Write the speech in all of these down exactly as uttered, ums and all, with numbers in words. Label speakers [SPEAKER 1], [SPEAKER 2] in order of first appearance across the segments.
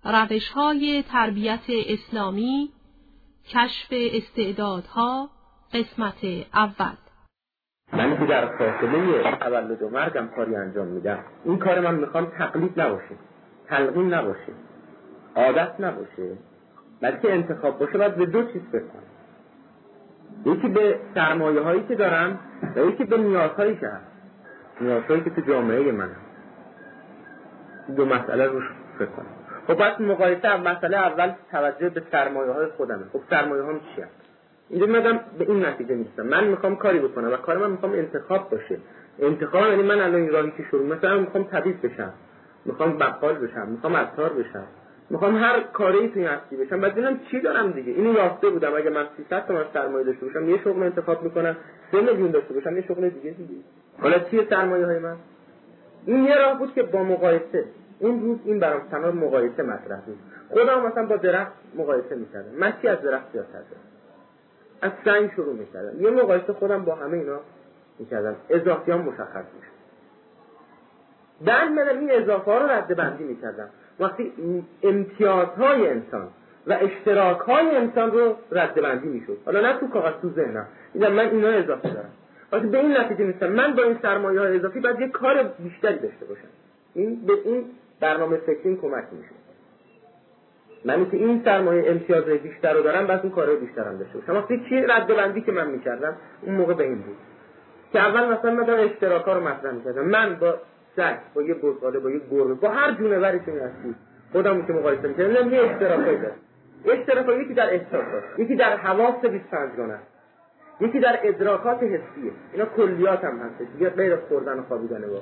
[SPEAKER 1] روش‌های تربیت اسلامی، کشف استعدادها، قسمت اول.
[SPEAKER 2] من که در فاصله تولد و مرگم کاری انجام میدم، این کار من میخوام تقلید نباشه، تلقین نباشه، عادت نباشه، بلکه انتخاب باشه. باید به دو چیز فکر کنم، یکی به سرمایه هایی که دارم و یکی به نیازهایی که هست، نیازهایی که تو جامعه من هست. دو مسئله روش فکر کنم. خب بس مقایسه مسئله اول توجه به سرمایه های خودمه. خب سرمایه هم چیه؟ اینجا میادم به این نتیجه میرسم من میخوام کاری بکنم و کار من میخوام انتخاب باشه. انتخاب یعنی من الان این راهی که شروع مثلا میخوام طبیب بشم، میخوام بقال بشم، میخوام عطار بشم، میخوام هر کاری توی هستی بشم. بعد ببینم چی دارم دیگه. اینو یافته بودم اگه من سیصد تومن سرمایه داشته باشم یه شغل انتخاب میکنم، سه میلیون داشته باشم یه شغل دیگه دیگه. حالا چیه سرمایه های من؟ این یه راه بود که با مقایسه اون روز این برام تمام مقایسه مطرح بود. خودم مثلا با درخت مقایسه میکردم، من چی از درخت زیادتر دارم، از سنگ شروع میکردم، یه مقایسه خودم با همه اینا میکردم، اضافیام مشخص میشد. بعد من این اضافه ها رو رده بندی میکردم. وقتی امتیازهای انسان و اشتراکهای انسان رو رده بندی میشد، حالا نه تو کاغذ، تو ذهنم میگم من اینا اضافه دارم. وقتی به این نتیجه میرسم من با این سرمایه های اضافی باید یه کار بیشتری داشته باشم. این به این برنامه فکری کمک میشه. من که این سرمایه امتیاز بیشتر رو دارم، بس اون کارهای بیشترم داشته باشم. وقتی چی رده بندی که من میکردم اون موقع به این بود که اول مثلا من دارم اشتراکا رو مطرح میکردم. من با سگ، با یه بزغاله، با یه گربه، با هر جونوری که هستی خودمو که مقایسه میکردم، یه اشتراکایی دارم. اشتراکایی یکی در احساسات، یکی در حواس بیست و پنج گانه، یکی در ادراکات حسیه. اینا کلیات هم هست دیگه، غیر خوردن و خوابیدن. با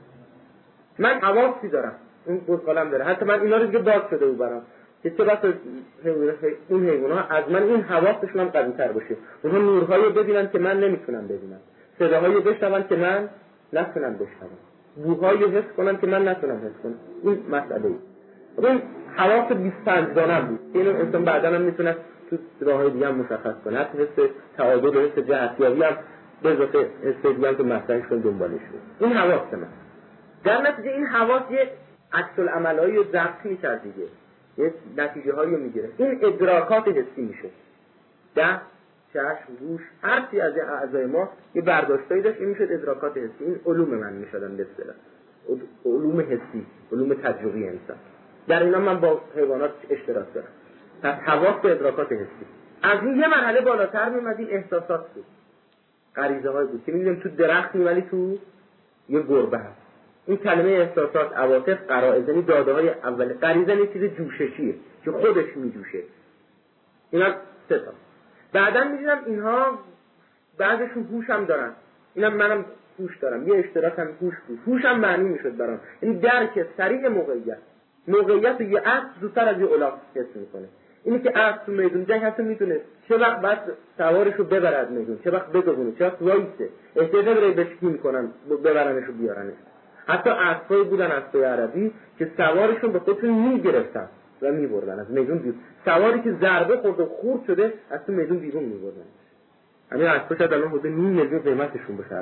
[SPEAKER 2] من حواسی دارم، اون بزغالم داره. حتی من اینا رو دیگه باز شده بود برام که چه بس اون حیونا از من این حواسشون هم قوی‌تر باشه، اونها نورهایی ببینن که من نمیتونم ببینم، صداهایی بشنون که من نتونم بشنوم، بوهایی حس کنم که من نتونم حس کنم. این مسئله ای این حواس بیست و پنج گانه بود. اینو انسان بعداً هم میتونه تو راههای دیگه هم مشخص کنه. حتی حس تعادل و حس جهتیابی هم به اضافه حس دیگه هم که مطرحش کن دنبالش بود. این حواس من در نتیجه این حواس یه عکس العملایی رو ضبط می‌کرد دیگه، یه نتیجه هایی رو میگیره. این ادراکات حسی میشه. دست، چشم، گوش، هر چی از اعضای ما یه برداشتایی داشت، این میشد ادراکات حسی. این علوم من میشدن به اصطلاح علوم حسی، علوم تجربی انسان. در اینا من با حیوانات اشتراک دارم. پس حواس و ادراکات حسی. از این یه مرحله بالاتر میمدیم احساسات بود، غریزه های بود که می‌بینیم تو درخت ولی تو یه گربه هست. این کلمه احساسات، عواطف، غرائز، یعنی داده های اول. غریزه یه چیز جوششیه که خودش میجوشه. اینا سه تا. بعداً می‌دیدم اینها بعضشون هوش هم دارن. اینا منم هوش دارم، یه اشتراک هم هوش بود. هوش هم معنی میشد برام. این درک سریع موقعیت. موقعیت یه اسب زودتر از یه الاغ حس میکنه. اینی که اسب تو میدون جنگ حتی میدونه چه وقت بعد سوارشو ببرد میدون، چه وقت بدونه، چه وقت وایسه. احتیاج نداره بشکی میکنن ببرنشو بیارنش. حتی اسبای بودن اسبای عربی که سوارشون به خودشون میگرفتن و میبردن از میدون بیرون. سواری که ضربه خورد و خورد شده از تو میدون بیرون میبردن. همین اسبا شاید الان حدود نیم میلیون قیمتشون بشه.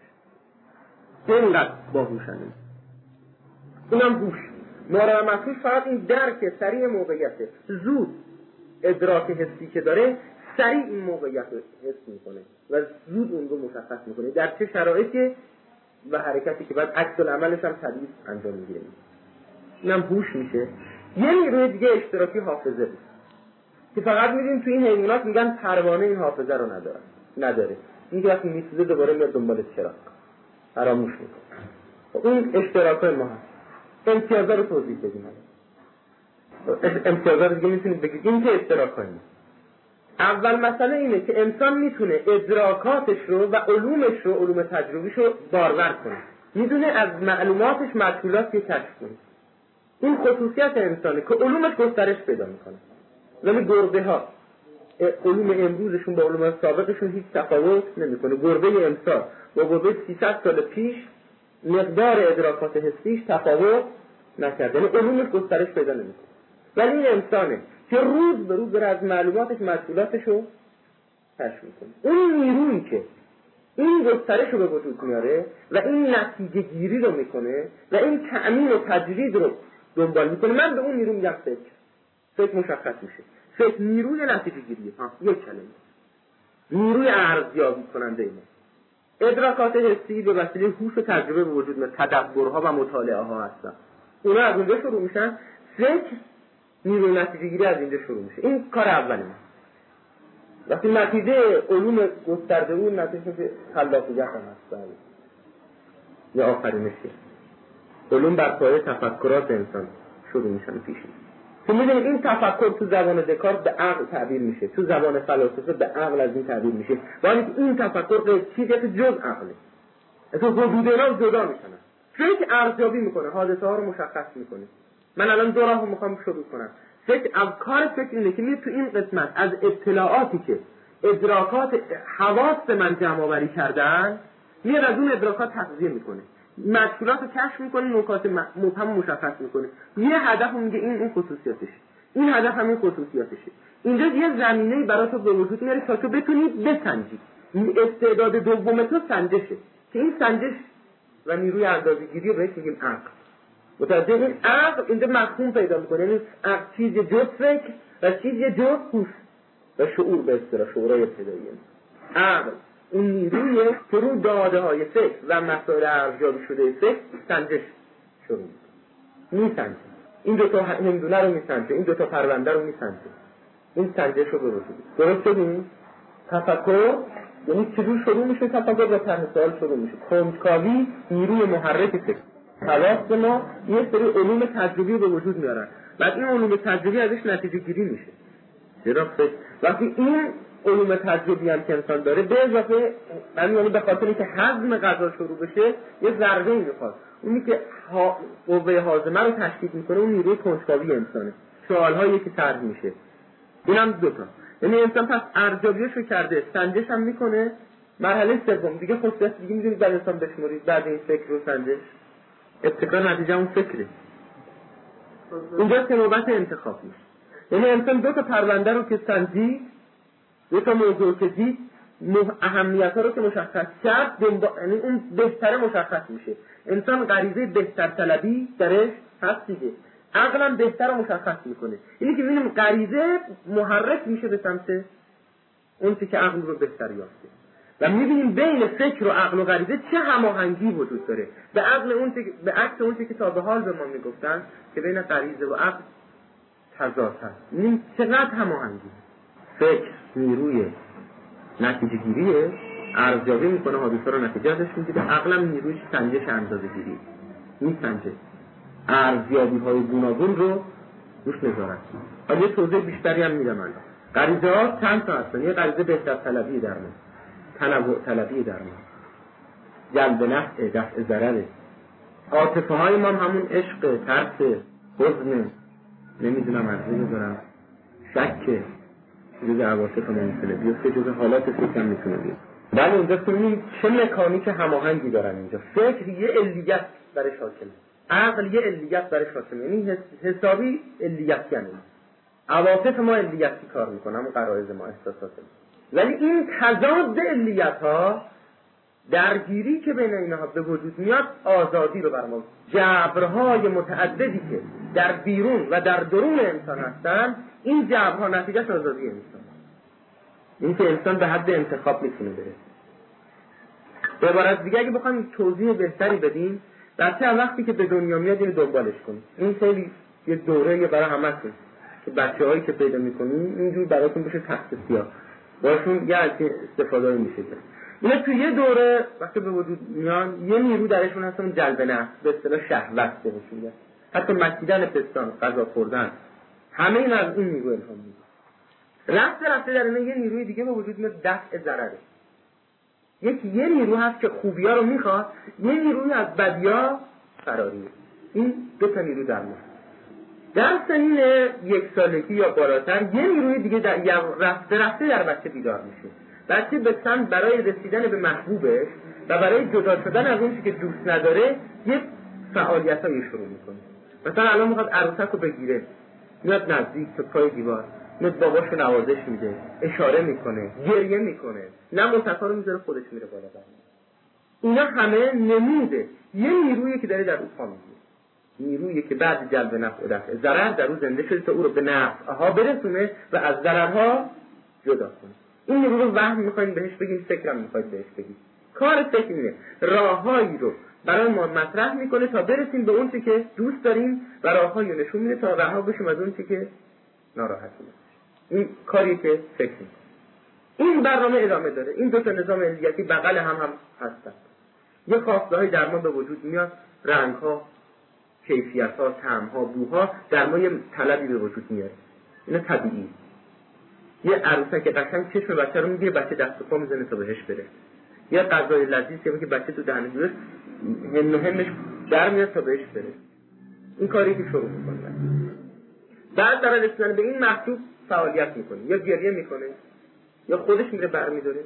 [SPEAKER 2] اینقدر باهوشن. اینم هوش. مورد مخصوص فقط این درک سریع موقعیته. زود ادراک حسی که داره سریع این موقعیت رو حس میکنه و زود اون رو مشخص میکنه در چه شرایطی و حرکتی که بعد عکس العملش هم طبیعی انجام میگیره. اینم هوش میشه. یه نیروی دیگه اشتراکی حافظه بود که فقط میدونیم تو این حیوانات میگن پروانه این حافظه رو نداره نداره این که وقتی میسوزه دوباره میاد دنبال چراغ فراموش میکنه. خب این اشتراکای ما هست. امتیازا رو توضیح بدیم. امتیازا رو دیگه میتونید بگید این که اشتراکای ما. اول مسئله اینه که انسان میتونه ادراکاتش رو و علومش رو، علوم تجربیش رو بارور کنه. میدونه از معلوماتش مدخولاتی کشف کنه. این خصوصیت انسانه که علومش گسترش پیدا میکنه. ولی گربه ها علوم امروزشون با علوم سابقشون هیچ تفاوت نمیکنه. گربه امسال با گربه سیصد سال پیش مقدار ادراکات حسیش تفاوت نکرده. یعنی علومش گسترش پیدا نمیکنه. ولی این انسانه که روز به روز داره از معلوماتش مدخولاتش رو کشف میکنه. اون نیرویی که این گسترش رو به وجود میاره و این نتیجه گیری رو میکنه و این تأمین و تجرید رو دنبال میکنه. من به اون نیرو میگم فکر. فکر مشخص میشه. فکر نیروی نتیجه گیریه. ها یک کلمه. نیروی ارزیابی کننده اینه. ادراکات حسی به وسیله هوش و تجربه به وجود میاد، تدبرها و مطالعه ها هستن. اونا از اونجا شروع میشن. فکر نیروی نتیجه گیری از اینجا شروع میشه. این کار اولی من. وقتی نتیجه علوم گسترده اون نتیجه خلاقیت هم هست. یا آخرینشه. علوم بر پایه تفکرات انسان شروع میشن پیش. تو میدونید این تفکر تو زبان دکارت به عقل تعبیر میشه، تو زبان فلاسفه به عقل از این تعبیر میشه، ولی این تفکر چیزی که جز عقله. اصلا حدود اینا جدا میشن. فکر ارزیابی میکنه، حادثه ها رو مشخص میکنه. من الان دو راهو میخوام شروع کنم. فکر از کار فکر اینه که میاد تو این قسمت از اطلاعاتی که ادراکات حواس من جمع آوری کردن، میاد از اون ادراکات تغذیه میکنه. مشکلات رو کشف میکنه، نکات مبهم مشخص میکنه. یه هدف رو میگه این این خصوصیاتشه، این هدف همین خصوصیاتشه. اینجا یه زمینه‌ای برای تو به وجود میاره تا تو بتونی بسنجی. استعداد دوم تو سنجشه که این سنجش و نیروی اندازه‌گیری رو بهش میگیم عقل. متوجه این عقل اینجا مفهوم پیدا میکنه، یعنی عقل چیز جز فکر و چیز جز هوش و شعور به اصطلاح شعورهای ابتدایی. عقل اون نیرویه که رو داده های فکر و مسائل ارزیابی شده فکر سنجش شروع میسنجه. این دوتا هندونه رو میسنجه، این دوتا پرونده رو میسنجه. این سنجش رو برسید. درست شدیم؟ تفکر یعنی چجور شروع میشه تفکر و طرح سوال شروع میشه. کنجکاوی نیروی محرک فکر. حواس ما یه سری علوم تجربی به وجود میارن. بعد این علوم تجربی ازش نتیجه گیری میشه. چرا فکر وقتی این علوم تجربی هم که انسان داره به اضافه من یعنی به خاطر اینکه هضم غذا شروع بشه یه ضربه ای میخواد، اونی که ها... قوه هاضمه رو تشدید میکنه اون نیروی کنجکاوی انسانه. سوالهایی که طرح میشه اینم دو تا، یعنی انسان پس ارزیابیشو کرده، سنجش هم میکنه. مرحله سوم دیگه خصوصیت دیگه میدونید بعد انسان بشمرید بعد این فکر رو سنجش ابتکار نتیجه اون فکره. اینجا که نوبت انتخاب میشه، یعنی انسان دو تا پرونده رو که سنجید، دو تا موضوع که دید، اهمیت ها رو که مشخص کرد، یعنی اون بهتره مشخص میشه. انسان غریزه بهتر طلبی درش هست دیگه، عقلم بهتر رو مشخص میکنه. اینی که ببینیم غریزه محرک میشه به سمت اون چیزی که عقل رو بهتر یافته و میبینیم بین فکر و عقل و غریزه چه هماهنگی وجود داره. به عقل اون چیزی به عکس اون چیزی که تا به حال به ما میگفتن که بین غریزه و عقل تضاد هست. این چقدر هماهنگی. فکر نیروی نتیجه گیریه، ارزیابی میکنه حادثه رو نتیجه ازش میگیره. عقلم نیروی سنجش اندازه گیری میسنجه، ارزیابی های گوناگون رو روش نظارت کنه. یه توضیح بیشتری هم میدم الان. غریزه ها چند تا هستن؟ یه غریزه بهتر طلبی در ما، تنوع طلبی در ما، جلب نفع، دفع ضرر. عاطفه های ما همون عشق، ترس، حزن، نمیدونم از این دارم شک، جز عواطف ممکنه بیاد که جز حالات فکر هم میتونه بیاد. ولی اونجا کنیم چه مکانیک هماهنگی دارن اینجا. فکر یه علیت برای حاکمه، عقل یه علیت برای حاکمه، یعنی حسابی علیت یعنی عواطف ما علیتی کار میکنه، همون غرایز ما، احساسات ما. ولی این تضاد علیت ها، درگیری که بین اینها به وجود میاد، آزادی رو برام جبرهای متعددی که در بیرون و در درون انسان هستن، این جبرها نتیجه آزادی انسان، این که انسان به حد انتخاب میتونه برسه. به عبارت دیگه اگه بخوایم توضیح بهتری بدیم، بچه وقتی که به دنیا میاد اینو دنبالش کنیم. این خیلی یه دوره برای همتون که بچه‌هایی که پیدا می‌کنیم اینجوری براتون بشه تخت سیاه، باشون یه استفاده میشه. اینا تو یه دوره وقتی به وجود میان یه نیرو درشون هستن، جلب نفس، به اصطلاح شهوت بهش میگن. حتی مکیدن پستان، غذا خوردن، همه این از این نیرو الهام میگیره. رفته رفته در اینا یه نیروی دیگه به وجود میاد، دفع ضرره. یکی یه نیرو هست که خوبیا رو میخواد، یه نیروی از بدیا فراریه. این دو تا نیرو در ما. در سنین یک سالگی یا بالاتر یه نیروی دیگه در رفته رفته در بچه بیدار میشه. بچه به سمت برای رسیدن به محبوبش و برای جدا شدن از اون که دوست نداره یه فعالیتایی شروع میکنه. مثلا الان میخواد عروسک رو بگیره، میاد نزدیک تا پای دیوار، میاد باباش رو نوازش میده، اشاره میکنه، گریه میکنه، نه متفا رو میذاره خودش میره بالا برمیاد. اینا همه نموده یه نیرویی که داره در اون پا میگیره. نیرویی که بعد جلب نفع و دفع ضرر در او زنده شده تا او رو به نفعها برسونه و از ضررها جدا کنه. این نیرو رو وهم میخوایم بهش بگیم، فکرم میخواید بهش بگیم. کار فکر اینه راههایی رو برای ما مطرح میکنه تا برسیم به اون چی که دوست داریم و راههایی رو نشون میده تا رها بشیم از اون چی که ناراحتیم. این کاری که فکر میکنه. این برنامه ادامه داره. این دو تا نظام علیتی بغل هم هم هستن. یه خواسته های درمان به وجود میاد، رنگ ها، کیفیت ها، طعم ها، بوها در ما یه طلبی به وجود میاره. اینا طبیعی. یه عروسک قشنگ چشم بچه رو میگیره، بچه دست و پا میزنه تا بهش بره. یه غذای لذیذ که بچه تو دهنش میذاره، هم و همش در میاد تا بهش بره. این کاری که شروع میکنه. بعد در رسیدن به این مطلوب فعالیت میکنه، یا گریه میکنه، یا خودش میره برمی‌داره،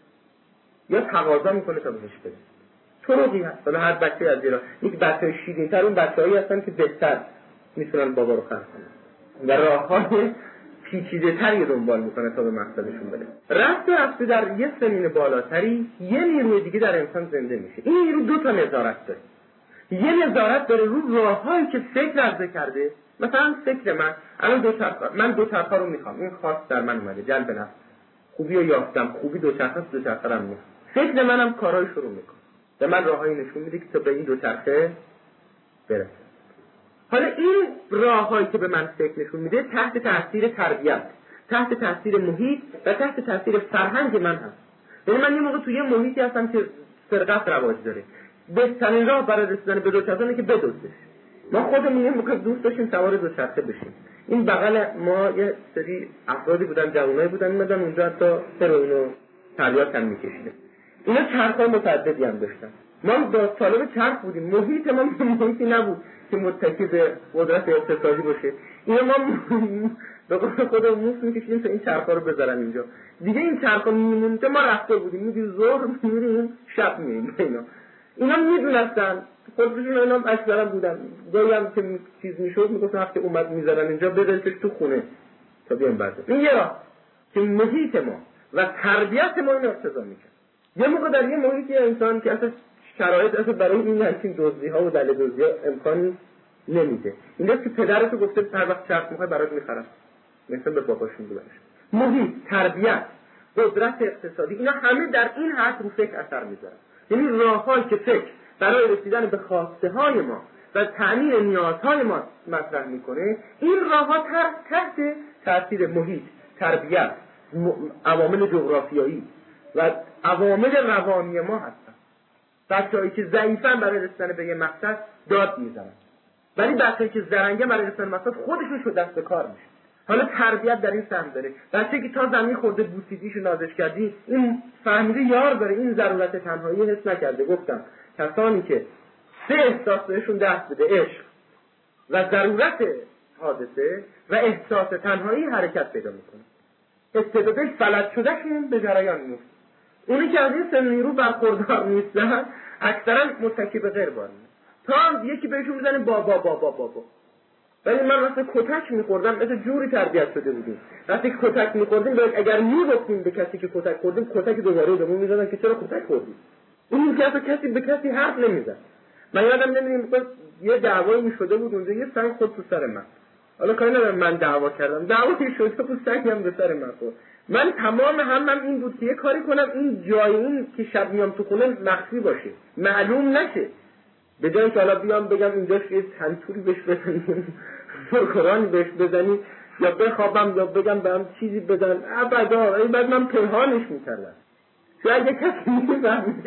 [SPEAKER 2] یا تقاضا میکنه تا بهش بره. طرقی هست. حالا هر بچه از ایران، یک بچه شیرین‌تر اون بچه‌هایی هستن که بهتر میتونن بابا رو خرج کنن. و راه‌های پیچیده‌تری دنبال میکنه تا به مقصدشون برسه. رفت رفت در یه سنین بالاتری یه نیروی دیگه در انسان زنده میشه. این نیرو دو تا نظارت داره. یه نظارت داره رو راه‌هایی که فکر عرضه کرده. مثلا فکر من الان دو چرخ من دو چرخ رو میخوام. این خواست در من اومده، جلب نفع. خوبی رو یافتم، خوبی دو چرخه دو چرخه رو میخوام. فکر منم کارهای شروع میکنه. به من راههایی نشون میده که تا به این دو چرخه برسه. حالا این راههایی که به من فکر نشون میده تحت تاثیر تربیت، تحت تاثیر محیط و تحت تاثیر فرهنگ من هست. یعنی من یه موقع توی یه محیطی هستم که سرقت رواج داره. بهترین راه برای رسیدن به دوچرخه اینه که بدزدش. ما خودمون یه موقع دوست داشتیم سوار دوچرخه بشیم. این بغل ما یه سری افرادی بودن، جوانایی بودن، اومدن اونجا تا هروئین و تریاک هم میکشیدن. اینا چرخ‌های متعددی هم داشتن. ما با طالب چرخ بودیم، محیط ما محیطی نبود که متکی به قدرت اقتصادی باشه. اینا ما به قول خودمون موس میکشیدیم تا این چرخ‌ها رو بذارن اینجا. دیگه این چرخ‌ها میمونده ما رفته بودیم، میگیم ظهر میریم شب میریم. اینا اینا میدونستن خودشون، اینا اکثرا بودن. گاهی هم که چیز میشد میگفتن وقتی اومد میذارن اینجا بدلش تو خونه تا بیان بعد. این یه راه که محیط ما و تربیت ما اینو اقتضا میکنه. یه موقع در یه محیطی انسان که اصلا شرایط اصلا برای این همچین دزدی‌ها و دل دزدی‌ها امکانی نمیده. اینجاست که پدرتو گفته هر وقت چرخ میخوای برات میخرم. مثلا به باباشون بودنش. محیط، تربیت، قدرت اقتصادی، اینا همه در این حد رو فکر اثر میذارن. یعنی راه‌هایی که فکر برای رسیدن به خواسته‌های ما و تأمین نیازهای ما مطرح میکنه، این راه‌ها تحت تاثیر محیط، تربیت، عوامل جغرافیایی و عوامل روانی ما هستن. بچه‌هایی که ضعیفن برای رسیدن به یه مقصد داد میزنن، ولی بچه‌ای که زرنگه برای رسیدن به مقصد خودشون شو دست به کار میشه. حالا تربیت در این سمت داره. بچه‌ای که تا زمین خورده بوسیدیشو نازش کردی، این فهمیده یار داره، این ضرورت تنهایی حس نکرده. گفتم کسانی که سه احساس بهشون دست بده، عشق و ضرورت حادثه و احساس تنهایی، حرکت پیدا میکنه. استعدادش فلج شدهشون به جریان میفته. اونی که از این سن نیرو برخوردار نیستن اکثرا متکی به غیر بارن. تا یکی بهشون میزنه بابا بابا بابا. ولی من وقتی کتک میخوردم مثل جوری تربیت شده بودیم. وقتی کتک میخوردیم باید اگر میگفتیم به کسی که کتک خوردیم، کتک دوباره بهمون میزدن که چرا کتک خوردیم. این که اصلا کسی به کسی حرف نمیزد. من یادم نمیاد یه دعوایی میشده بود اونجا، یه سنگ خورد تو سر من. حالا کاری ندارم من دعوا کردم، دعوایی شده بود سنگ هم به سر من خورد. من تمام همم این بود که یه کاری کنم این جای این که شب میام تو خونه مخفی باشه، معلوم نشه. به جای اینکه حالا بیام بگم اینجاش یه تنتوری بهش بزنیم، قرآن بهش بزنی، یا بخوابم یا بگم به هم چیزی بزنم، ابدا. این بعد من پنهانش میکردم. شاید یک کسی میفهمید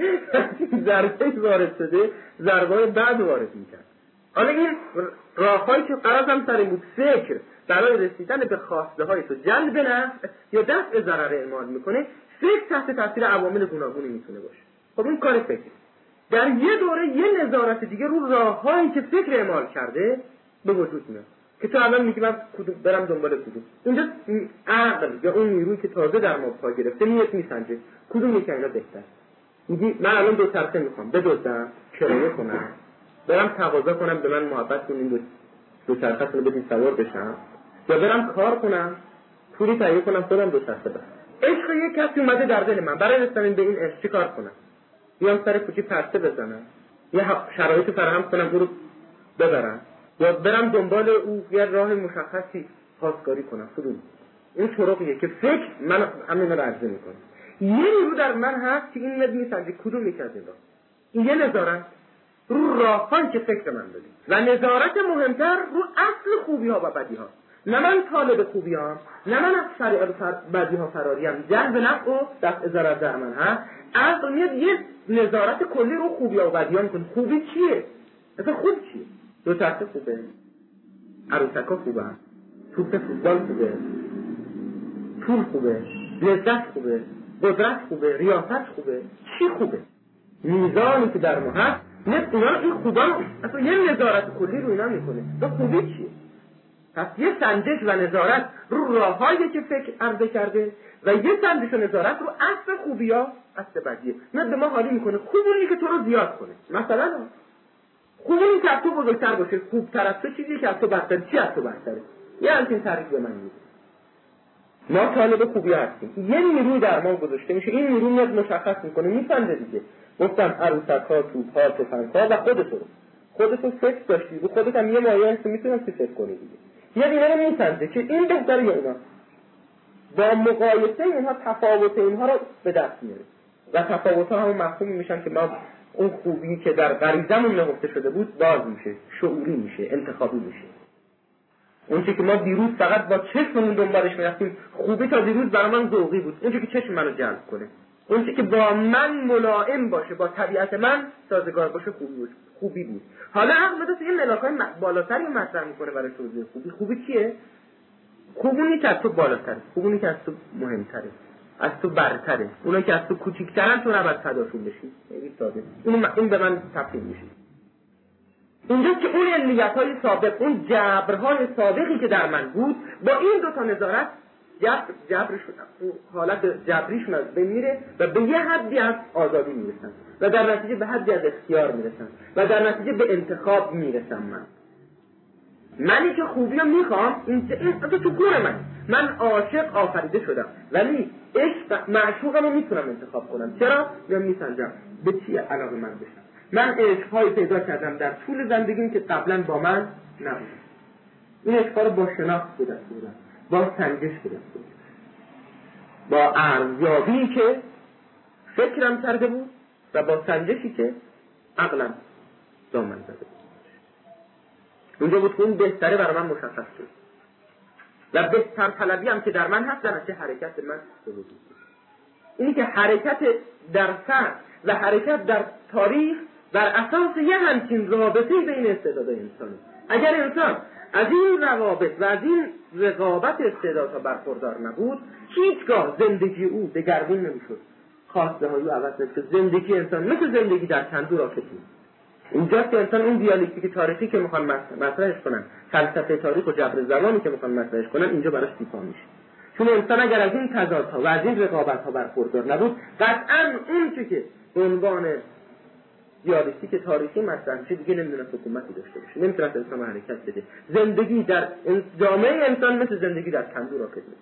[SPEAKER 2] ضربه وارد شده، ضربه بعد وارد میکرد. حالا این راههایی که قرارم سر بود فکر برای رسیدن به خواسته های تو جلب نفع یا دفع ضرر اعمال میکنه، فکر تحت تاثیر عوامل گوناگونی میتونه باشه. خب این کار فکر. در یه دوره یه نظارت دیگه رو راههایی که فکر اعمال کرده به وجود میاد که تو الان میگی من کدوم برم دنبال کدوم. اینجا عقل یا اون نیرویی که تازه در ما پا گرفته میاد میسنجه کدوم یکی اینا بهتر. میگی من الان دو چرخه میخوام، بدزدم، کرایه کنم، برم تقاضا کنم به من محبت کنین، دو, دو چرخه رو بدین سوار بشم، یا برم کار کنم پولی تهیه کنم خودم دو چرخه برم. عشق یک کسی اومده در دل من، برای رسیدن به این عشق چیکار کنم؟ بیام سر کوچی پرسه بزنم، یه شرایط فراهم کنم او رو ببرم، یا برم دنبال او یه راه مشخصی خواستگاری کنم. کدوم؟ این طرقیه که فکر من همین رو عرضه میکنم. یه نیرو در من هست که این میسنجه کدوم یکی از این راه. این یه نظارت رو راه‌هایی که فکر من دادیم و نظارت مهمتر رو اصل خوبی ها و بدی ها. نه من طالب خوبی ها، نه من از شریعت فر... بدی ها فراریم. جلب نفع و دفع ضرر در من هست. اصل میاد یه نظارت کلی رو خوبی ها و بدی ها میکنه. خوبی چیه؟ اصلا خوب چیه؟ دو تخته خوبه، عروسکا خوبه، توپ فوتبال خوبه، پول خوبه، لذت خوبه، قدرت خوبه، ریاست خوبه. چی خوبه؟ میزانی که در ما هست نه اینا این خوبا اصلا یه نظارت کلی رو اینا میکنه. تو خوبی چیه؟ پس یه سنجش و نظارت رو راههایی که فکر عرضه کرده و یه سنجش و نظارت رو اصل خوبی ها اصل بدیه. نه به ما حالی میکنه خوبونی که تو رو زیاد کنه. مثلا خوبونی که از تو بزرگتر باشه، خوبتر از تو چیزی که از تو بدتر. چی از تو بدتره؟ یه همچین تعریف به من میده. ما طالب خوبی هستیم. یه نیروی در ما گذاشته میشه. این نیرو میاد مشخص میکنه میفنده دیگه. گفتم عروسک‌ها، توپ‌ها، تفنگ‌ها و خودت رو. خودت رو فکر داشتی. رو خودت هم یه مایه هست میتونستی فکر کنی دیگه. یه اینا رو میفنده که این بهتره یا اینا. با مقایسه اینها تفاوت اینها رو به دست میاره. و تفاوت‌ها هم مفهومی میشن که ما اون خوبی که در غریزمون نهفته شده بود باز میشه، شعوری میشه، انتخابی میشه. اون چیزی که ما دیروز فقط با چشممون دنبالش میرفتیم، خوبی تا دیروز برای من ذوقی بود. اون چیزی که چشم منو جلب کنه، اون چیزی که با من ملائم باشه، با طبیعت من سازگار باشه، خوبی بود. خوبی بود. حالا عقل دست این ملاکای بالاتری مطرح میکنه برای توضیح خوبی. خوبی چیه؟ خوبونی که از تو بالاتره، خوبونی که از تو مهمتره، از تو برتره. اونایی که از تو کوچیک‌ترن تو نباید صداشون بشی. خیلی ساده. این این به من تفصیل میشه. اینجا که اون علیت‌های سابق، اون جبرهای سابقی که در من بود، با این دو تا نظارت جبر جبرشون، حالت جبریشون از بین میره و به یه حدی از آزادی میرسن و در نتیجه به حدی از اختیار میرسن و در نتیجه به انتخاب میرسم. من منی که خوبی رو میخوام، این این تو تو گور من من عاشق آفریده شدم، ولی عشق معشوقم رو میتونم انتخاب کنم. چرا؟ یا میسنجم به چی علاقه من بشم. من عشق‌های پیدا کردم در طول زندگیم که قبلا با من نبود. این عشق‌ها رو با شناخت به دست میارم، با سنجش به دست میارم، با ارزیابی که فکرم کرده بود و با سنجشی که عقلم دامن زده بود. اونجا بود که این بهتره برای من مشخص شد و بهتر طلبی هم که در من هست در نتیجه حرکت من به وجود بود. اینی که حرکت در سر و حرکت در تاریخ بر اساس یه همچین رابطه‌ای بین استعدادهای انسانی. اگر انسان از این روابط و از این رقابت استعدادها برخوردار نبود، هیچگاه زندگی او دگرگون نمیشد، خواسته های او عوض نمیشد. زندگی انسان مثل زندگی در تندور آتش نیست. اینجاست که انسان اون دیالکتیک تاریخی که میخوان مطرحش کنن، فلسفه تاریخ و جبر زمانی که میخوان مطرحش کنن، اینجا براش دیپا میشه. چون انسان اگر از این تضادها و از این رقابت‌ها برخوردار نبود، قطعاً اون چیزی که به عنوان دیالکتیک تاریخی مطرح میشه دیگه نمیدونه حکومتی داشته باشه، نمیتونه انسان حرکت بده. زندگی در جامعه انسان مثل زندگی در تندور آتش نیست.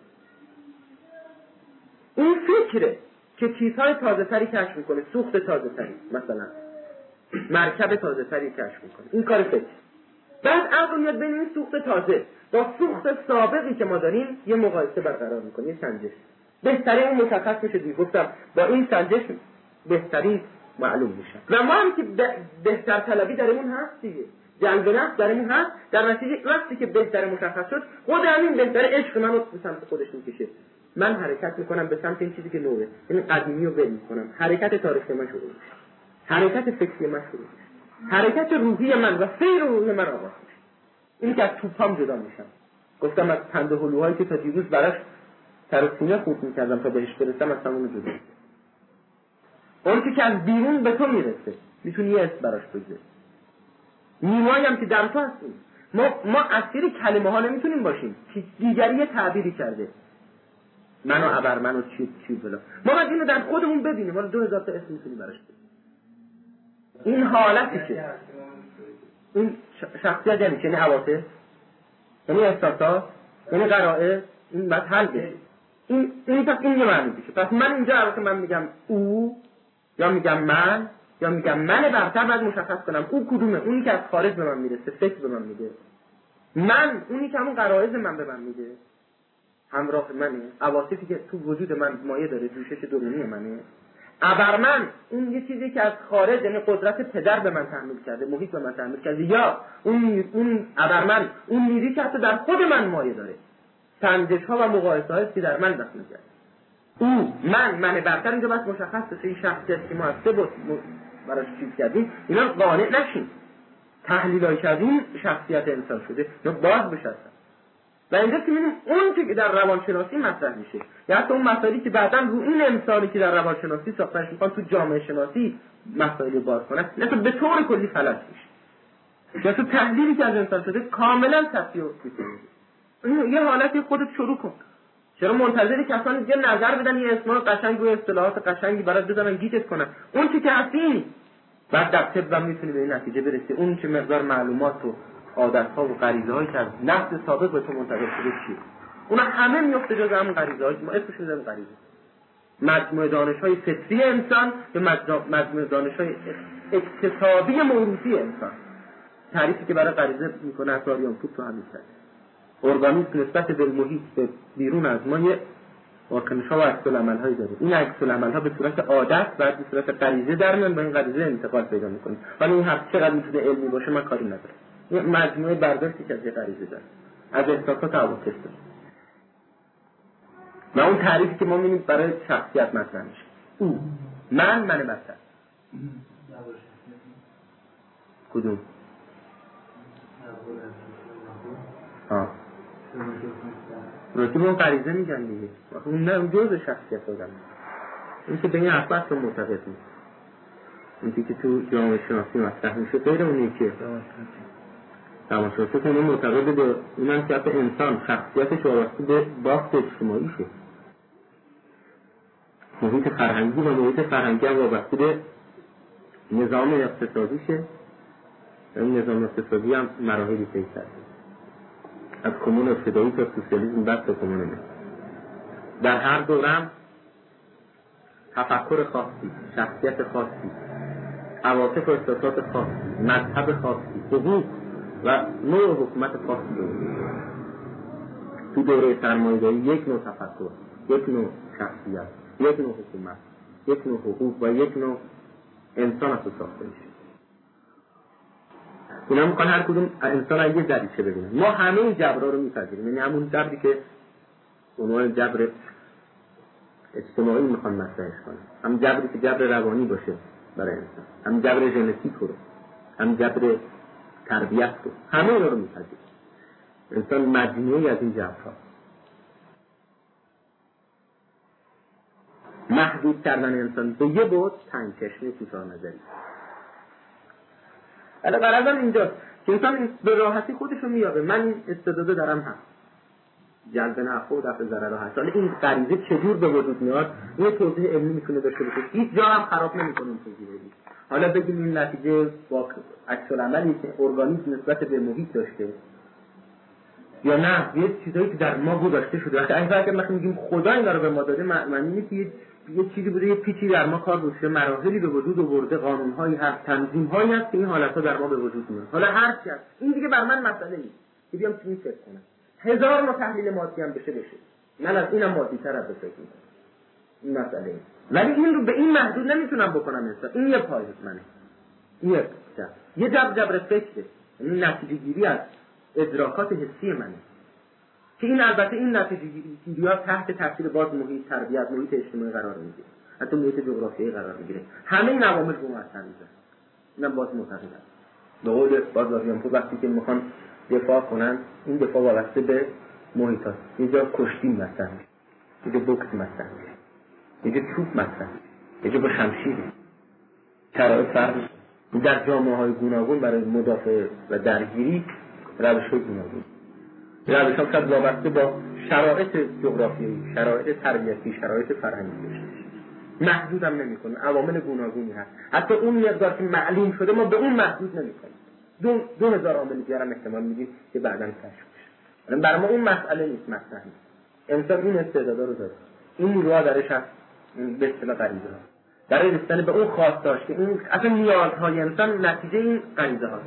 [SPEAKER 2] این فکره که چیزهای تازه‌تری کشف میکنه، سوخت تازه‌تری، مثلا مرکب تازه‌تری کشف میکنه. این کار فکر. بعد عقل میاد بین این سوخت تازه با سوخت سابقی که ما داریم یه مقایسه برقرار میکنه، یه سنجش. بهترین اون مشخص میشه دیگه. گفتم با این سنجش بهترین معلوم میشه. و ما هم که بهتر طلبی درمون هست دیگه، جلب نفس درمون هست، در نتیجه وقتی که بهتر مشخص شد، خود همین بهتر عشق منو به سمت خودش میکشه. من حرکت میکنم به سمت این چیزی که نوره، این قدیمی رو ول میکنم. حرکت تاریخی من شروع میشه، حرکت فکری من شروع میشه، حرکت روحی من و سیر روح من آغاز میشه. این که از توپام جدا میشم. گفتم از پنده هلوهایی که تا دیروز براش سر سینه خورد میکردم تا بهش برسم، از همون جدا میشم. اون که از بیرون به تو میرسه میتونی یه اسم براش بگذاری. نیمایی هم که در تو هستیم. ما ما اسیر کلمه ها نمیتونیم باشیم که دیگری تعبیری کرده، منو ابر منو چی چی بلا. ما باید اینو در خودمون ببینیم. ما دو هزار تا اسم میتونیم براش بگذاریم. این حالتی که این شخصیت یعنی چه؟ حواسه، یعنی احساسات، یعنی قرائه، این باید حل بشه. این این پس این یه معنی میشه. پس من اینجا البته من میگم او یا میگم من یا میگم من برتر، باید مشخص کنم او کدومه. اونی که از خارج به من میرسه، فکر به من میده، من اونی که همون غرایز من به من میده، همراه منه، عواطفی که تو وجود من مایه داره، جوشش درونی منه. ابرمن اون یه چیزی که از خارج، یعنی قدرت پدر به من تحمیل کرده، محیط به من تحمیل کرده، یا اون اون ابرمن اون نیرویی که حتی در خود من مایه داره، سنجش ها و مقایسه هایی که در من دخل کرده. او من من برتر اینجا بس مشخص بشه. این شخصیت که ما از سه بود براش چیز کردیم، اینا قانع نشین، تحلیلای کردیم شخصیت انسان شده یا باز بشه. و اینجا که می‌بینیم اون که در روانشناسی مطرح میشه، یا حتی اون مسائلی که بعداً رو این انسانی که در روانشناسی ساختنش میخوان تو جامعه شناسی مسائلی باز کنن، نه تو به طور کلی فلج میشه، یا تو تحلیلی که از انسان شده کاملا تصفیه میشه. یه حالتی خودت شروع کن. چرا منتظری کسانی دیگه نظر بدن یه اسما قشنگ و اصطلاحات قشنگی برات بزنن گیجت کنن؟ اون چی که هستی بعد در طب میتونی به این نتیجه برسی اون چه مقدار معلومات و عادت‌ها و غریزه‌هایی که از نفس سابق به تو منتقل شده چیه، اونا همه میفته جز همون غریزه‌هایی ما اسمش میذاریم غریزه. مجموعه دانش‌های فطری انسان به مجموعه دانش‌های اکتسابی موروثی انسان. تعریفی که برای غریزه میکنه اطاریان پوت تو همین سر ارگانیسم نسبت به محیط به بیرون از ما یه واکنش‌ها و عکس‌العمل‌هایی داره. این عکس‌العمل‌ها به صورت عادت و به صورت غریزه در میان، با این غریزه انتقال پیدا می‌کنه. ولی این هر چقدر میتونه علمی باشه من کاری ندارم. یه مجموعه برداشتی که از یه غریزه داره، از احساسات و عواطف داره. و اون تعریفی که ما می‌بینیم برای شخصیت مطرح میشه، او من من برتر. کدوم؟ ها روی اون غریزه میگن دیگه. اون نه اون جزء شخصیت آدمه. این که به این اصل رو معتقد نیست. این که تو جامعه شناسی مطرح میشه غیر اونی که روانشناسی کنه معتقد به اونم که انسان شخصیتش وابسته به بافت اجتماعیشه. محیط فرهنگی و محیط فرهنگی هم وابسته به نظام اقتصادیشه. این نظام اقتصادی هم مراحلی طی کرده، از کمون ابتدایی تا سوسیالیسم بعد تا کمونیسم. در هر دورم تفکر خاصی، شخصیت خاصی، عواطف و احساسات خاصی، مذهب خاصی، حقوق و نوع حکومت خاصی داره. تو دوره سرمایه‌داری یک نوع تفکر، یک نوع شخصیت، یک نوع حکومت، یک نوع حقوق و یک نوع انسان از ساخته میشه. اینا میخوان هر کدوم انسان اگه دریچه ببینن. ما همه این جبرها رو میپذیریم، یعنی همون جبری که عنوان جبر اجتماعی میخوان مطرحش کنن، هم جبری که جبر روانی باشه برای انسان، هم جبر ژنتیک رو، هم جبر تربیت رو، همه اینا رو میپذیریم. انسان مجموعی از این جبرها. محدود کردن انسان به یه بود تنگ چشمی کوتاه نظری. حالا غرضم اینجاست که انسان به راحتی خودش رو میابه، من این استعداده دارم هست، جلب نفع و دفع ضرر هست. حالا این غریزه چجور به وجود میاد این توضیح علمی میتونه داشته باشه، هیچ جا هم خراب نمیکنه این توضیح علمی. حالا بگیم این نتیجه با عکس العملی که ارگانیسم نسبت به محیط داشته یا نه یه چیزایی که در ما گذاشته شده. اگه اگه مثلا میگیم خدا اینا رو به ما داده، معنی نیست که یه چیزی بوده، یه پیچی در ما کار گذاشته، مراحلی به وجود آورده، قانون‌هایی هست، تنظیم‌هایی هست که این حالت‌ها در ما به وجود میاد. حالا هر چی هست این دیگه بر من مسئله نیست که بیام چی فکر کنم. هزار ما تحلیل مادی هم بشه بشه، من از اینم مادی‌تر از فکر می‌کنم. این مسئله نیست. ولی این رو به این محدود نمیتونم بکنم مثلا. این یه پایه منه. این یه جبر. یه جبر جبر فکره. یعنی نتیجه گیری از ادراکات حسی منه. که این البته این نتیجه گیری‌ها تحت تاثیر باز محیط تربیت، محیط اجتماعی قرار میگیره، حتی محیط جغرافیایی قرار میگیره. همه این عوامل رو مؤثر میذارن. اینم باز معتقدم. به قول باز لازم تو وقتی که میخوان دفاع کنن، این دفاع وابسته به محیط هست. یه جا کشتی مطرح میشه، یه جا بوکس مطرح میشه، یه جا چوب مطرح میشه، یه جا با شمشیر. شرایط فرق در جامعه‌های گوناگون برای مدافع و درگیری روش‌های گوناگون. روش هم شاید وابسته با شرایط جغرافیایی، شرایط تربیتی، شرایط فرهنگی داشته. محدود هم نمی‌کنه، عوامل گوناگونی هست. حتی اون مقدار که معلوم شده ما به اون محدود نمی‌کنیم. دو دو هزار عامل دیگر هم احتمال میدیم که بعداً کشف بشه. ولی برای ما اون مسئله نیست، مطرح نیست. انسان این استعدادا رو داره. این نیروها درش هست، به اصطلاح غریزه ها. برای رسیدن به اون خواستاش که این اصلا نیازهای انسان نتیجه این غریزه هاست.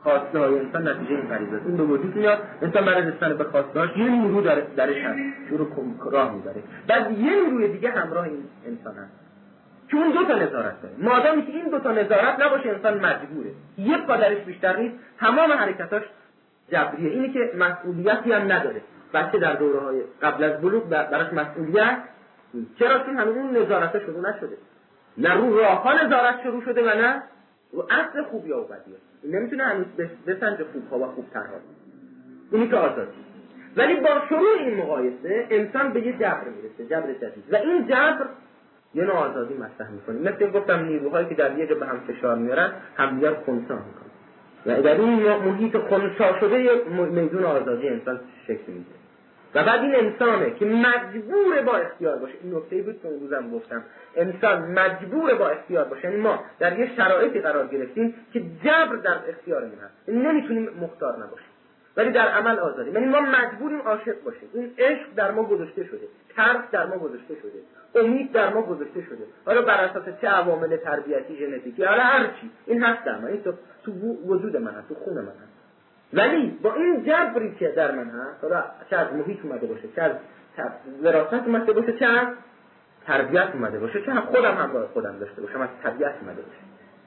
[SPEAKER 2] خواسته های انسان نتیجه این غریزه است. این به وجود میاد، انسان برای رسیدن به خواسته هاش یه نیرو در درش هست، شروع راه میبره. بعد یه نیروی دیگه همراه این انسان هست که اون دو تا نظارت داره. مادامی که این دو تا نظارت نباشه انسان مجبوره، یه پا درش بیشتر نیست، تمام حرکتاش جبریه. اینی که مسئولیتی هم نداره. بچه در دوره‌های قبل از بلوغ براش مسئولیت چرا؟ چون همین اون نظارت شروع نشده، نه رو راه‌ها نظارت شروع شده و نه رو اصل خوبی و بدیه. نمیتونه هنوز بسنج خوب‌ها و خوب‌ترها. اینی که آزادی. ولی با شروع این مقایسه انسان به یه جبر میرسه، جبر جدید، و این جبر یه نوع آزادی مطرح میکنه. مثل گفتم نیروهایی که در یه جا به هم فشار میارن همدیگر خنثی میکنن و در این محیط خنثی شده میدون آزادی انسان شکل میگیره. و بعد این انسانه که مجبور با اختیار باشه. این نکته بود که اون روزم گفتم، انسان مجبور با اختیار باشه. یعنی ما در یه شرایطی قرار گرفتیم که جبر در اختیارمون هست، یعنی نمیتونیم مختار نباشیم، ولی در عمل آزادی. یعنی ما مجبوریم عاشق باشیم. این عشق در ما گذاشته شده، ترس در ما گذاشته شده، امید در ما گذاشته شده. حالا بر اساس چه عوامل تربیتی، ژنتیکی، حالا هر چی، این هست در من، این تو, تو وجود من هست، تو خون من هست. ولی با این جبری که در من هست، حالا چه از محیط اومده باشه، چه از وراثت اومده باشه، چه از تربیت اومده باشه، چه هم خودم هم با خودم داشته باشم، از طبیعت اومده باشه،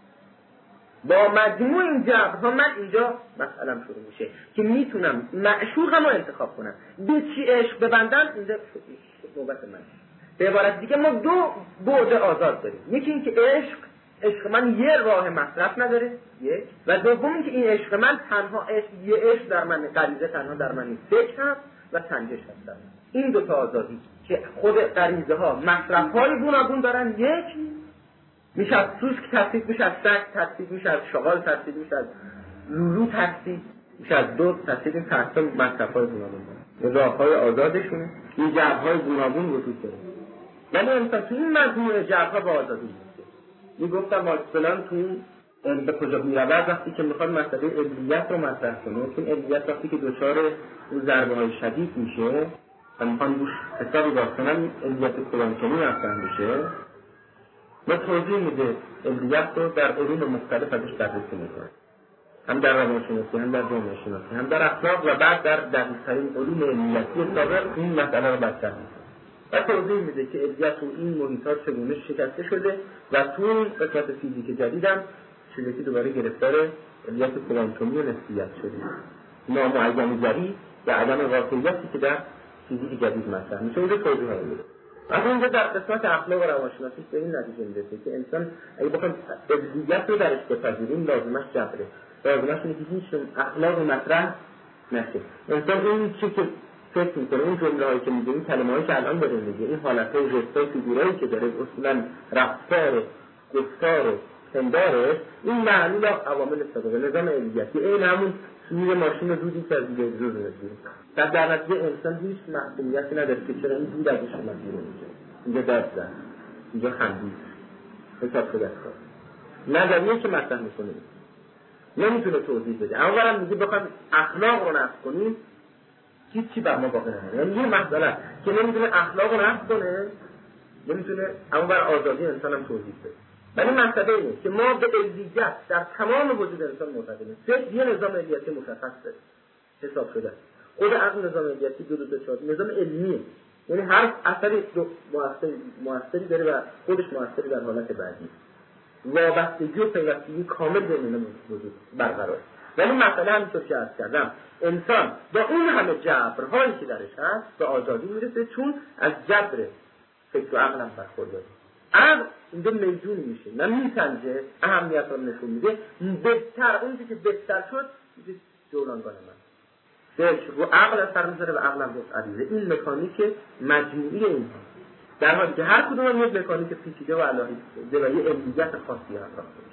[SPEAKER 2] با مجموع این جبرها من اینجا مسئله‌ام شروع میشه که میتونم معشوقم رو انتخاب کنم. به چی عشق ببندم اینجا نوبت من. به عبارت دیگه ما دو بعد آزاد داریم. یکی این که عشق عشق من یه راه مصرف نداره، یک، و دوم این که این عشق من تنها عشق یه عشق در من، غریزه تنها در من نیست، فکر هست و سنجش هست در من. این دو تا آزادی که خود غریزه ها مصرف های گوناگون دارن، یک میشه از سوسک تصدیق میشه، از سگ تصدیق میشه، از شغال تصدیق میشه، از لولو تصدیق میشه، از دو تصدیق این تحصیل مصرف های گوناگون دارن. راه های آزادشونه، این جبرهای گوناگون وجود داره. ولی انسان تو این مجموعه جبرها با آزادی میشه. میگفتم واکسلان تو این به کجا میرود وقتی که میخواد مسئله علیت رو مطرح کنه، چون علیت وقتی که دچار اون ضربه های شدید میشه و میخوان روش حسابی داستانن علیت کوانتومی مطرح میشه، ما توضیح میده علیت رو در علوم مختلف ازش بررسی میکنه، هم در روانشناسی، هم در جامعه شناسی، هم در اخلاق، و بعد در دقیق‌ترین علوم علیتی سابق این مسئله رو مطرح میکنه و توضیح میده که علیت و این محیط‌ها چگونه شکسته شده و تو این قسمت فیزیک جدیدم چیزی دوباره گرفتار علیت کوانتومی و نسبیت شده، نامعین‌گری و عدم واقعیتی که در فیزیک جدید مطرح میشه. اونجا توضیح میده. از اونجا در قسمت اخلاق و روانشناسی به این نتیجه میرسه که انسان اگه بخوایم علیت رو درش بپذیریم لازمش جبره، لازمش اینه که هیچ اخلاق مطرح نشه. انسان این چیزی که فکر میکنه، این جمله‌هایی که میگه، این کلمه‌هایی که الان داره میگه، این حالت‌های ژست‌های فیگورایی که داره، اصولاً رفتار، گفتار، پندارش، این معلول عوامل سابقه نظام علیتی، این همون سویر ماشین دودی که از دیگه اجزا زده در در نتیجه انسان هیچ محکومیتی نداره که چرا این دود ازش اومد بیرون میشه، اینجا دست زد، اینجا خندید، حساب شده کار نظریه که مطرح میکنه نمیتونه توضیح بده. اما برام میگه بخوام اخلاق رو نقض کنیم هیچی بر ما باقی نمونه. یعنی یه مسئله که نمیتونه اخلاق رو نقض کنه نمیتونه، اما بر آزادی انسان هم توضیح بده. ولی مسئله اینه که ما به علیت در تمام وجود انسان معتقدیم. فکر یه نظام علیتی مشخص داره، حساب شده. خود عقل نظام علیتی دو دو تا چهار نظام علمیه، یعنی هر اثری مؤثری مؤثری داره و خودش مؤثری در حالت بعدی. وابستگی و پیوستگی کامل بین اینا وجود برقراره. ولی مسئله همینطور که عرض کردم، انسان با اون همه جبرهایی که درش هست به آزادی میرسه، چون از جبر فکر و عقل هم برخورداره. عقل اینجا میدون میشه، نه میسنجه، اهمیت رو نشون میده، بهتر اون که بهتر شد میشه جولانگان من فکر رو عقل اثر میذاره و عقل هم گفت عریضه. این مکانیک مجموعی اینها، در حالی که هر کدوم هم یک مکانیک پیچیده و الهی ده و یه علیت خاصی همراه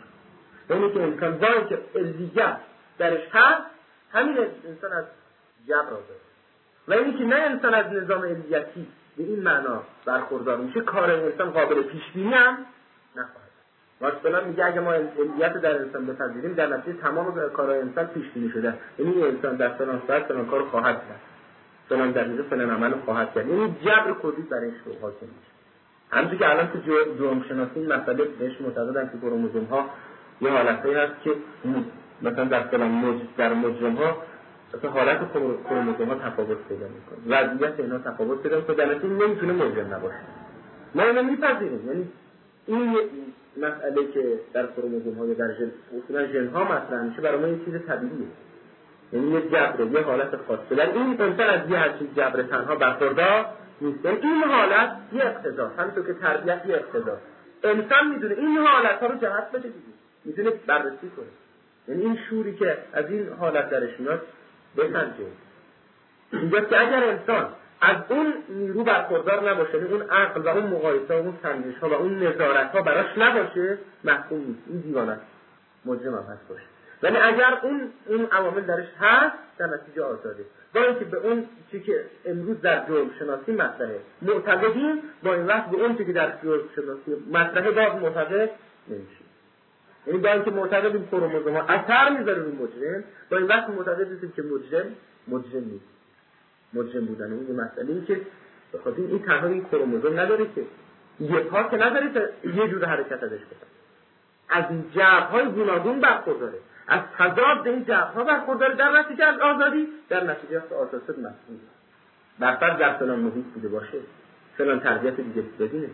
[SPEAKER 2] داره. اینه که انسان با اینکه علیت درش هست، همین انسان از جبر آزاده. و اینه که نه انسان از نظام علیتی به این معنا برخوردار میشه، کار انسان قابل پیش بینی هم نخواهد. واقعا میگه اگه ما علیت در انسان بپذیریم در نتیجه تمام کارهای انسان پیش بینی شده. یعنی انسان در فلان ساعت فلان کار خواهد کرد، فلان دقیقه فلان عمل خواهد کرد. یعنی جبر کلی برای شروع حاکم میشه. همونطور که الان تو جرم شناسی این مسئله بهش معتقدن که کروموزوم ها یه حالتی هست که مثلا در فلان مج... در مجرم ها مثلا حالت کروموزوم ها تفاوت پیدا میکنه، وضعیت اینا تفاوت پیدا میکنه، در نتیجه نمیتونه مجرم نباشه. ما اینو میپذیریم. یعنی این مسئله که در کروموزوم ها یا در ژن اصولا ژن ها مطرح میشه برای ما یه چیز طبیعیه، یعنی یه جبر، یه حالت خاصه. در این انسان از یه هرچی جبر تنها برخوردار نیست. یعنی این حالت یه اقتضا، همونطور که تربیت یه اقتضا. انسان میدونه این حالت ها رو جهت بده دیگه، میدونه بررسی کنه. یعنی این شوری که از این حالت درش میاد بسنجه. اینجاست که اگر انسان از اون نیرو برخوردار نباشه، اون عقل و اون مقایسه و اون سنجش ها و اون نظارت ها براش نباشه، محکوم نیست، این دیوانه است، مجرم هم هست باشه. ولی اگر اون این عوامل درش هست، در نتیجه آزاده. با اینکه به اون چیزی که امروز در جرم شناسی مطرحه معتقدیم، با این وقت به اون چیزی که در جرم شناسی مطرحه باز معتقد نمیشیم. یعنی با اینکه معتقدیم کروموزوم ها اثر میذاره روی مجرم، با این وقت معتقد نیستیم که مجرم مجرم نیست. مجرم بودن این مسئله این که بخاطر این تنها این کروموزوم نداره که یه پا که نداره که یه جور حرکت ازش بکنه، از این جبرهای گوناگون برخورداره، از تضاد این جبرها برخورداره، در نتیجه از آزادی، در نتیجه از آزاد شد مسئول برفرض در فلان محیط بوده باشه، فلان تربیت دیگه بدونه.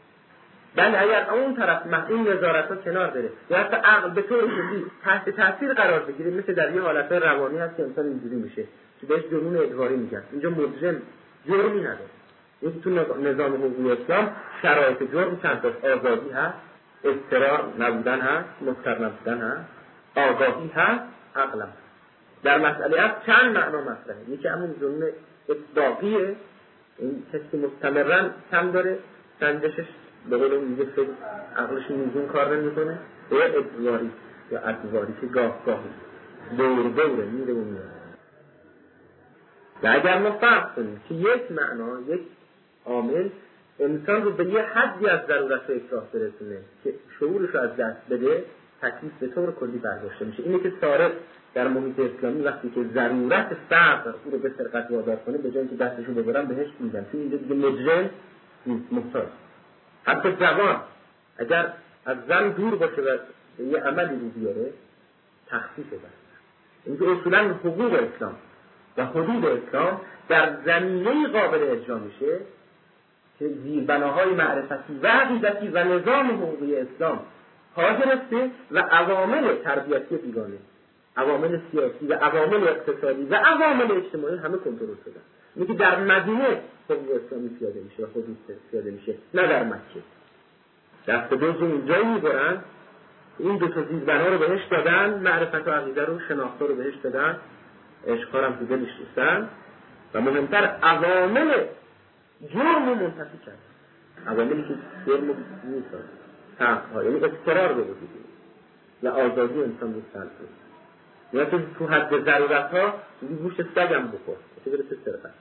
[SPEAKER 2] بله اگر اون طرف این نظارت ها کنار داره یا حتی عقل به طور کلی تحت تاثیر قرار بگیره، مثل در یه حالت روانی هست که انسان اینجوری میشه که بهش جنون ادواری میگن، اینجا مجرم جرمی نداره. این تو نظام حقوقی اسلام شرایط جرم چند تا آزادی هست، اضطرار نبودن هست، مضطر نبودن هست، آگاهی هست، عقل هست. در مسئله هست چند معنا مطرحه. یکی همون جنون اطلاقیه، این کسی مستمرا کم داره سنجشش به قول اون میگه فکر عقلش میزون کار نمیکنه، یا ادواری یا ادواری که گاه گاهی دور دوره میره و میره. و اگر ما فرض کنیم که یک معنا، یک عامل انسان رو به یه حدی از ضرورت و اکراه برسونه که شعورش رو از دست بده، تکلیف به طور کلی برداشته میشه. اینه که سارق در محیط اسلامی وقتی که ضرورت فقر او رو به سرقت وادار کنه، به جای اینکه دستش رو ببرن بهش میدن، چون اینجا دیگه مجرم نیست، محتاج. حتی جوان اگر از زن دور باشه و یه عملی رو بیاره، تخفیف بده. اینکه اصولا حقوق اسلام و حدود اسلام در زمینه قابل اجرا میشه که زیربناهای معرفتی و عقیدتی و نظام حقوقی اسلام ها گرفته و عوامل تربیتی بیگانه، عوامل سیاسی و عوامل اقتصادی و عوامل اجتماعی همه کنترل شدن. اینه که در مدینه حقوق اسلامی پیاده میشه و حدود پیاده میشه، نه در مکه. دست دوز اونجایی میبرن، این دو تا زیربنا رو بهش دادن، معرفت و عقیده رو، شناخت رو بهش دادن، اشکار هم تو دلش ریختن و مهمتر عوامل جرم رو منتفی کردن، عواملی که جرم رو میسازن، حقها، یعنی اضطرار رو بودید و آزادی انسان رو سلب کنید. یا تو تو حد ضرورت ها گوشت سگم بخور، چه برسه سرقت.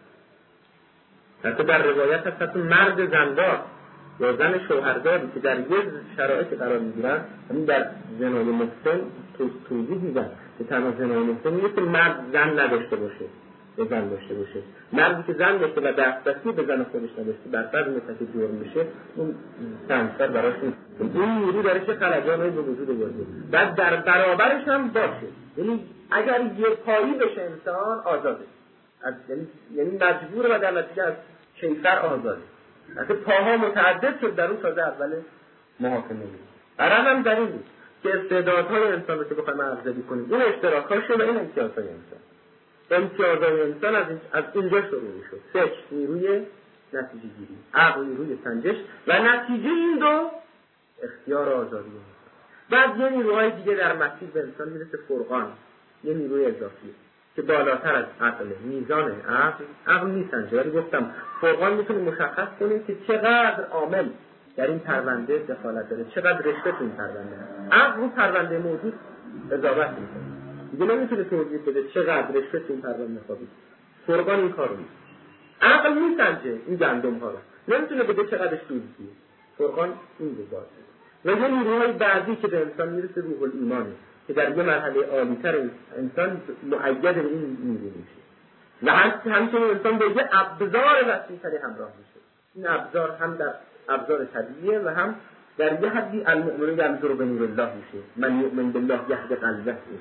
[SPEAKER 2] حتی در روایت هست حتی مرد زندار یا زن شوهرداری که در یه شرایط قرار میگیرن، همین در زنای محسن توضیح میدن که تنها زنای محسن نیست که مرد زن نداشته باشه به زن داشته باشه، مردی که زن داشته و دسترسی به زن خودش نداشته بر فرض مثل که جرم میشه، اون سنگسر براش نیست. این نیرو داره چه خلجانهایی به وجود آورده، بعد در برابرش هم باشه. یعنی اگر یه پایی بشه انسان آزاده، از یعنی یعنی مجبور و در نتیجه از کیفر آزاده. حتی پاها متعدد شد در اون تازه اول محاکمه بود. عرض هم در این بود که استعدادهای انسان رو که بخوایم ارزیابی کنیم، این اشتراکاشه و این امتیازهای انسان. امتیازهای انسان از, این از اینجا شروع میشد. فکر نیروی نتیجه گیری، عقل نیروی سنجش و نتیجه این دو اختیار آزادی انسان. بعد یه نیروهای دیگه در مسیر به انسان میرسه، فرقان، یه نیروی اضافی که بالاتر از عقل، میزان عقل عقل میسنجه. ولی گفتم فرقان میتونه مشخص کنه که چقدر عامل در این پرونده دخالت داره، چقدر رشته تو این پرونده هست. عقل اون پرونده موجود اضافت میکنه، دیگه نمیتونه توضیح بده چقدر رشته تو این پرونده خوابید. فرقان این کارو میکنه. عقل میسنجه این گندم ها رو، نمیتونه بگه چقدرش دوزیه. فرقان این گذاره. و یه نیروهای بعدی که به انسان میرسه روح الایمانه که در یه مرحله عالی‌تر انسان مؤید این نیرو میشه و همچنین انسان به یه ابزار وسیع‌تری همراه میشه. این ابزار هم در ابزار طبیعیه و هم در یه حدی المؤمنون ینظرون به نور الله میشه، من یؤمن بالله یهدی قلبه میشه.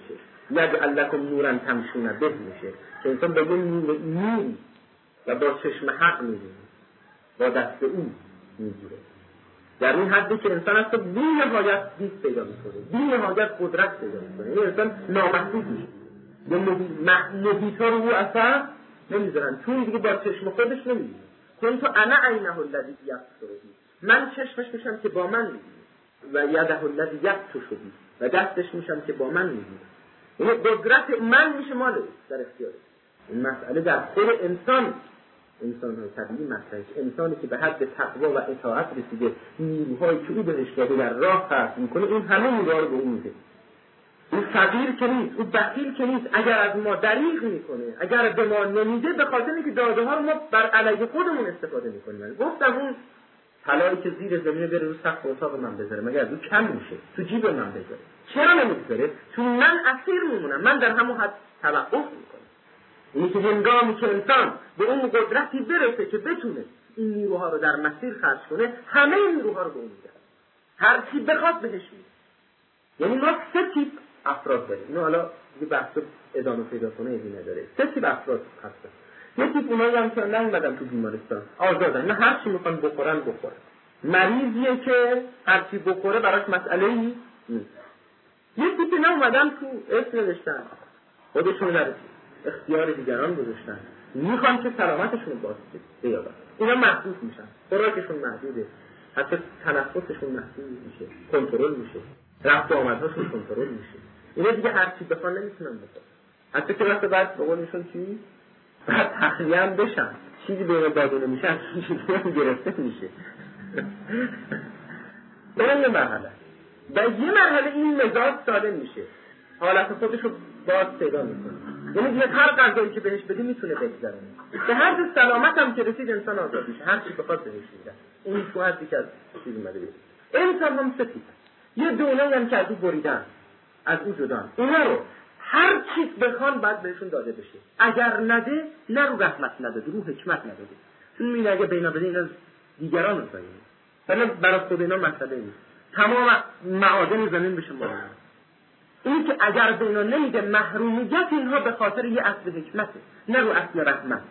[SPEAKER 2] یجعل لکم نورا تمشون به میشه که انسان با یه نور نور و با چشم حق میبینه، با دست او میگیره. در این حدی که انسان هست بی نهایت دید پیدا میکنه، بی نهایت قدرت پیدا میکنه. این انسان نامحدود میشه. یه محدودیت رو او اصلا نمیذارن، چون دیگه با چشم خودش نمیبینه. چون تو انا عینه الذی یبصر بی، من چشمش میشم که با من میبینه، و یده الذی یبطش بی، و دستش میشم که با من میبینه. این قدرت من میشه مال در اختیار. این مسئله در خود انسان انسان های طبیعی مطرحه. انسانی که به حد تقوا و اطاعت رسیده، نیروهایی که او بهش داده در راه صرف میکنه، این همه نیروها رو به او میده. او فقیر که نیست، او بخیل که نیست. اگر از ما دریغ میکنه، اگر به ما نمیده، به خاطر اینکه داده ها رو ما بر علیه خودمون استفاده میکنیم. گفتم اون طلایی که زیر زمین بره رو سقف اتاق من بذاره، مگر از او کم میشه؟ تو جیب من بذاره. چرا نمیذاره؟ چون من اسیر میمونم، من در همون حد توقف میکنم. اینی که هنگامی که انسان به اون قدرتی برسه که بتونه این نیروها رو در مسیر خرج کنه، همه این نیروها رو به اون میده. هر چی بخواد بهش میده. یعنی ما سه تیپ افراد داریم. اینو حالا دیگه بحث ادامه پیدا کنه ایدی نداره. سه تیپ افراد هستن. یه تیپ اونایی هم که نمیدن تو بیمارستان، آزادن، نه هر چی میخوان بخورن بخورن. مریضیه که هر چی بخوره براش مسئله‌ای نیست. یه تیپ نه اومدن تو اسم نوشتن، خودشون در اختیار دیگران گذاشتن، میخوان که سلامتشون باز بیابن. اینا محدود میشن، خوراکشون محدوده، حتی تنفسشون محدود میشه، کنترل میشه، رفت و آمدهاشون کنترل میشه. اینا دیگه هر چی بخوان نمیتونن بخورن. حتی که وقت بعد به قولشون چی؟ بعد تخلیه هم بشن، چیزی به اون داده نمیشه، چیزی هم گرفته میشه. این یه مرحله. و یه مرحله این مزاج سالم میشه، حالت خودش رو باز پیدا میکنه. یعنی دیگه هر غذایی که بهش بدی میتونه بگذرونه. به هر جور سلامت هم که رسید انسان آزاد میشه، هر چی بخواد بهش میده. این تو هستی که از چیز اومده بیاد. انسان هم سه تیپ. یه دوله‌ای هم که از او بریدن، از او جدان. اینا رو هر چیز بخوان باید بهشون داده بشه. اگر نده، نه رو رحمت نداده، رو حکمت نداده. چون میگه اگه بینا بده اینا دیگران رو زایه. ولی برای خود اینا مسئله نیست. تمام معادن زمین بشه مال. این که اگر به اینا نمیده، محرومیت اینها به خاطر یه اصل حکمته، نه رو اصل رحمت.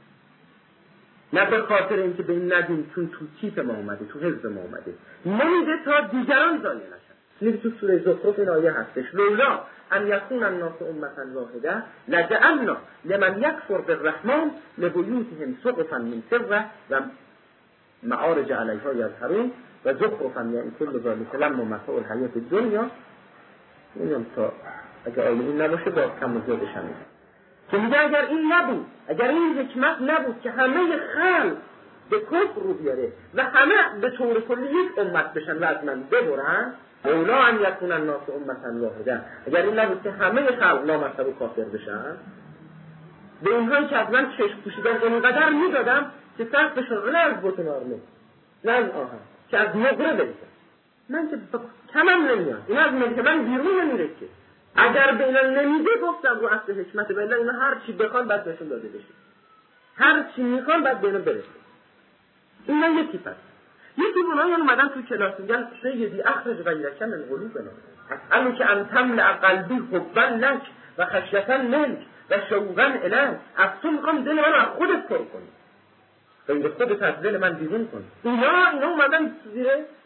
[SPEAKER 2] نه به خاطر اینکه به این ندیم چون تو تیپ ما اومده، تو حزب ما اومده. نمیده تا دیگران ضایع نشن. میگه تو سوره زخرف این آیه هستش، لولا ان یکون الناس امة واحده لجعلنا لمن یکفر بالرحمن لبیوتهم سقفا من فضة و معارج علیها یظهرون و زخرفا یعنی کل ذلک لما متاع الحیاة الدنیا. اینم تا اگر آیه این نباشه با کم و زیادش هم میشه که میگه اگر این نبود، اگر این حکمت نبود که همه خلق به کفر رو بیاره و همه به طور کلی یک امت بشن و از من ببرن، اولا ان یکون الناس امة واحده، اگر این نبود که همه خلق نامذهب و کافر بشن، به اینهایی که از من چشم پوشیدن اینقدر میدادم که سقفشون نه از بتون آرمه، نه از آهن، که از نقره بریزن. من که کمم نمیاد، اینا از من که من بیرون نمیره که. اگر به اینا نمیده گفتم رو اصل حکمت بالله، اینا هر چی بخوان بعد بهشون داده بشه، هر چی میخوان بعد به اینا برسه. اینا یکی پس یکی اونایی اومدن تو کلاس میگن سیدی اخرج غیرک من قلوبنا، اسألو که ان تملأ قلبی حبا لک و خشیتا منک و شوقا الیک، از تو میخوام دل من از خودت پر کنی، غیر خودت از دل من بیرون کن. اینا اینا اومدن زیر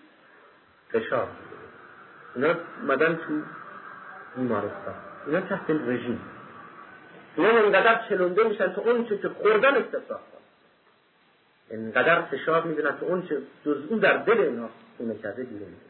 [SPEAKER 2] فشار، اینا اومدن تو بیمارستان، اینا تحت رژیم، اینا اینقدر چلونده میشن تو اون چه خوردن استفراغ کن، اینقدر فشار میدونن تو اون چه جز اون در دل اینا خونه کرده بیرون میده.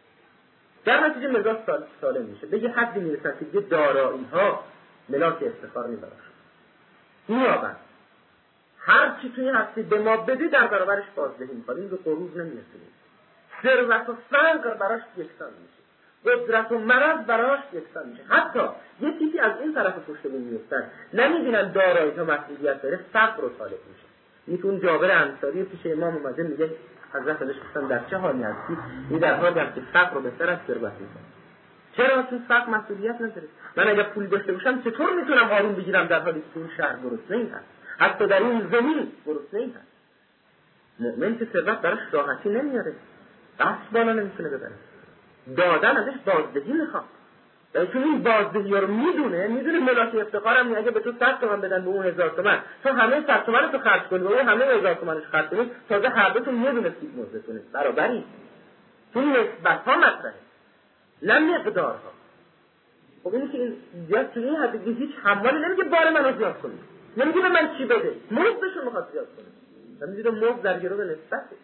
[SPEAKER 2] در نتیجه مزاج سالم میشه، به یه حدی میرسن که یه دارایی ها ملاک افتخار میبرن میابن، هر چی توی هستی به ما بده در برابرش بازدهی میکنه. این به غرور نمیرسیم. ثروت و فقر براش یکسان میشه، قدرت و مرض براش یکسان میشه. حتی یه تیپی از این طرف پشت بون میفتن، نمیبینن دارایی تا مسئولیت داره، فقر رو طالب میشه. میتون جابر انصاری پیش امام اومده میگه حضرت ازش گفتن در چه حالی هستی؟ این در حالی هست که فقر رو بهتر از ثروت میکنه. چرا؟ چون فقر مسئولیت نداره. من اگه پول داشته باشم چطور میتونم آروم بگیرم در حالی که اون شهر گرسنه‌ای هست، حتی در این زمین گرسنه‌ای هست. مؤمن که ثروت براش راحتی نمیاره، دست بالا نمیتونه ببره، دادن ازش بازدهی میخواد. چون این بازدهی رو میدونه، میدونه ملاک افتقارم اگه به تو صد تومن بدن به اون هزار تومن، تو همه صد تومن تو خرج کنی و اون همه هزار تومنش خرج کنی، تازه هر دوتون یه دونه سیب موزتونه برابری. چون نسبت ها مطرحه نه مقدارها. خب اینی که این زیاد توی این حد هیچ حمالی نمیگه بار منو زیاد کنی، نمیگه به من چی بده، مزدشو میخواد زیاد کنی. نمیگه مزد در گروه نسبته.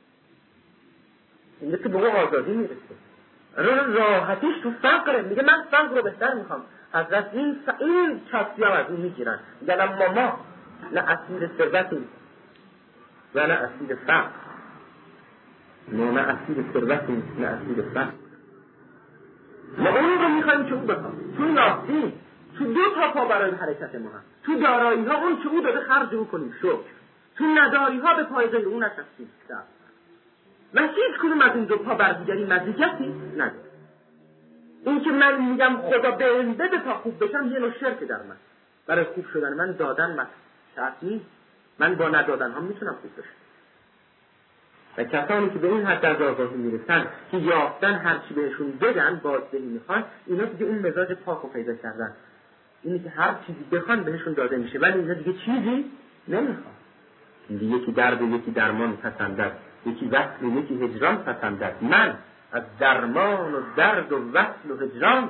[SPEAKER 2] اینه که به اون آزادی میرسه. اون راحتیش تو فقره، میگه من فقر رو بهتر میخوام. حضرت این ف... این چاپسی هم از اون میگیرن، میگن ماما نه اسیر ثروتیم و نه اسیر فقر، نه نه اسیر ثروتیم نه اسیر فقر. ما اون رو میخوایم که او بخوام. تو ناستی تو دو تا پا برای حرکت ما هم، تو دارایی ها اون که او داده خرج او کنیم شکر، تو نداری ها به پای غیر اون نشستیم صبر. و هیچ کدوم از این دو پا بر دیگری مزیتی نداره. این که من میگم خدا به این بده تا خوب بشم یه نوع شرک در من. برای خوب شدن من دادن من شرط نیست، من با ندادن هم میتونم خوب بشم. و کسانی که به این حد از آگاهی میرسن که یافتن هرچی بهشون بدن بازدهی میخوان، اینا دیگه اون مزاج پاک رو پیدا کردن. اینی که هر چیزی بخوان بهشون داده میشه، ولی اینا دیگه چیزی نمیخوان. دیگه یکی درد و یکی درمان پسندد، یکی وصل و یکی هجران پسندد. من از درمان و درد و وصل و هجران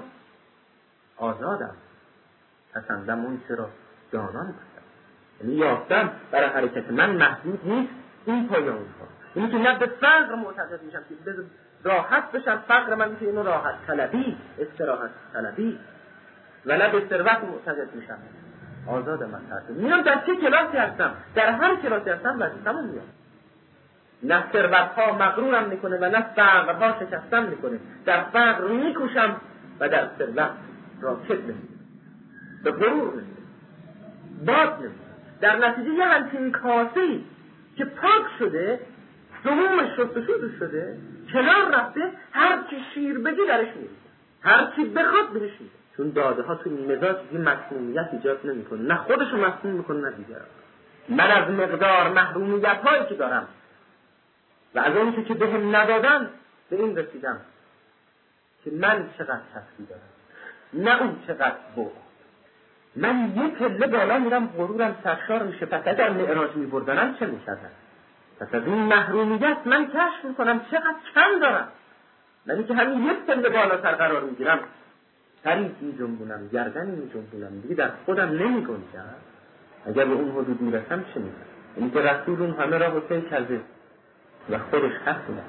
[SPEAKER 2] آزادم، پسندم اون چرا جانان پسند. یعنی یافتم برای حرکت من محدود نیست این پای اون پا. اینی که نه به فقر معتقد میشم که راحت بشم، فقر من میشه اینو راحت طلبی، استراحت طلبی، و نه به ثروت معتقد میشم آزاد من هستم. میام در چه کلاسی هستم، در هر کلاسی هستم وظیفه‌مو میام. نه ثروت‌ها مغرورم میکنه و نه فقرها شکستم میکنه. در فقر میکوشم و در ثروت راکد نمیکنم، به غرور نمیکنم، باد نمیکنم. در نتیجه یه همچین کاسی که پاک شده، سمومش شستشو شده، کنار رفته، هر چی شیر بگی درش میریزه، هر چی بخواد برش میده. چون داده ها تو مزاج یه مسمومیت ایجاد نمیکنه، نه خودشو مسموم میکنه نه دیگران. من از مقدار محرومیت هایی که دارم و از اون که بهم ندادن به این رسیدم که من چقدر کسری دارم، نه اون چقدر بود. من یه پله بالا میرم غرورم سرشار میشه، پس اگر معراج میبردنم چه میشدن؟ پس از این محرومیت من کشف میکنم چقدر کم دارم. من که همین یک پله بالاتر قرار میگیرم، سری میجنبونم، گردنی میجنبونم، دیگه در خودم نمیگنجم. اگر به اون حدود میرسم چه میکنم؟ یعنی که رسول اون همه را حسین کرده و خودش حسینه.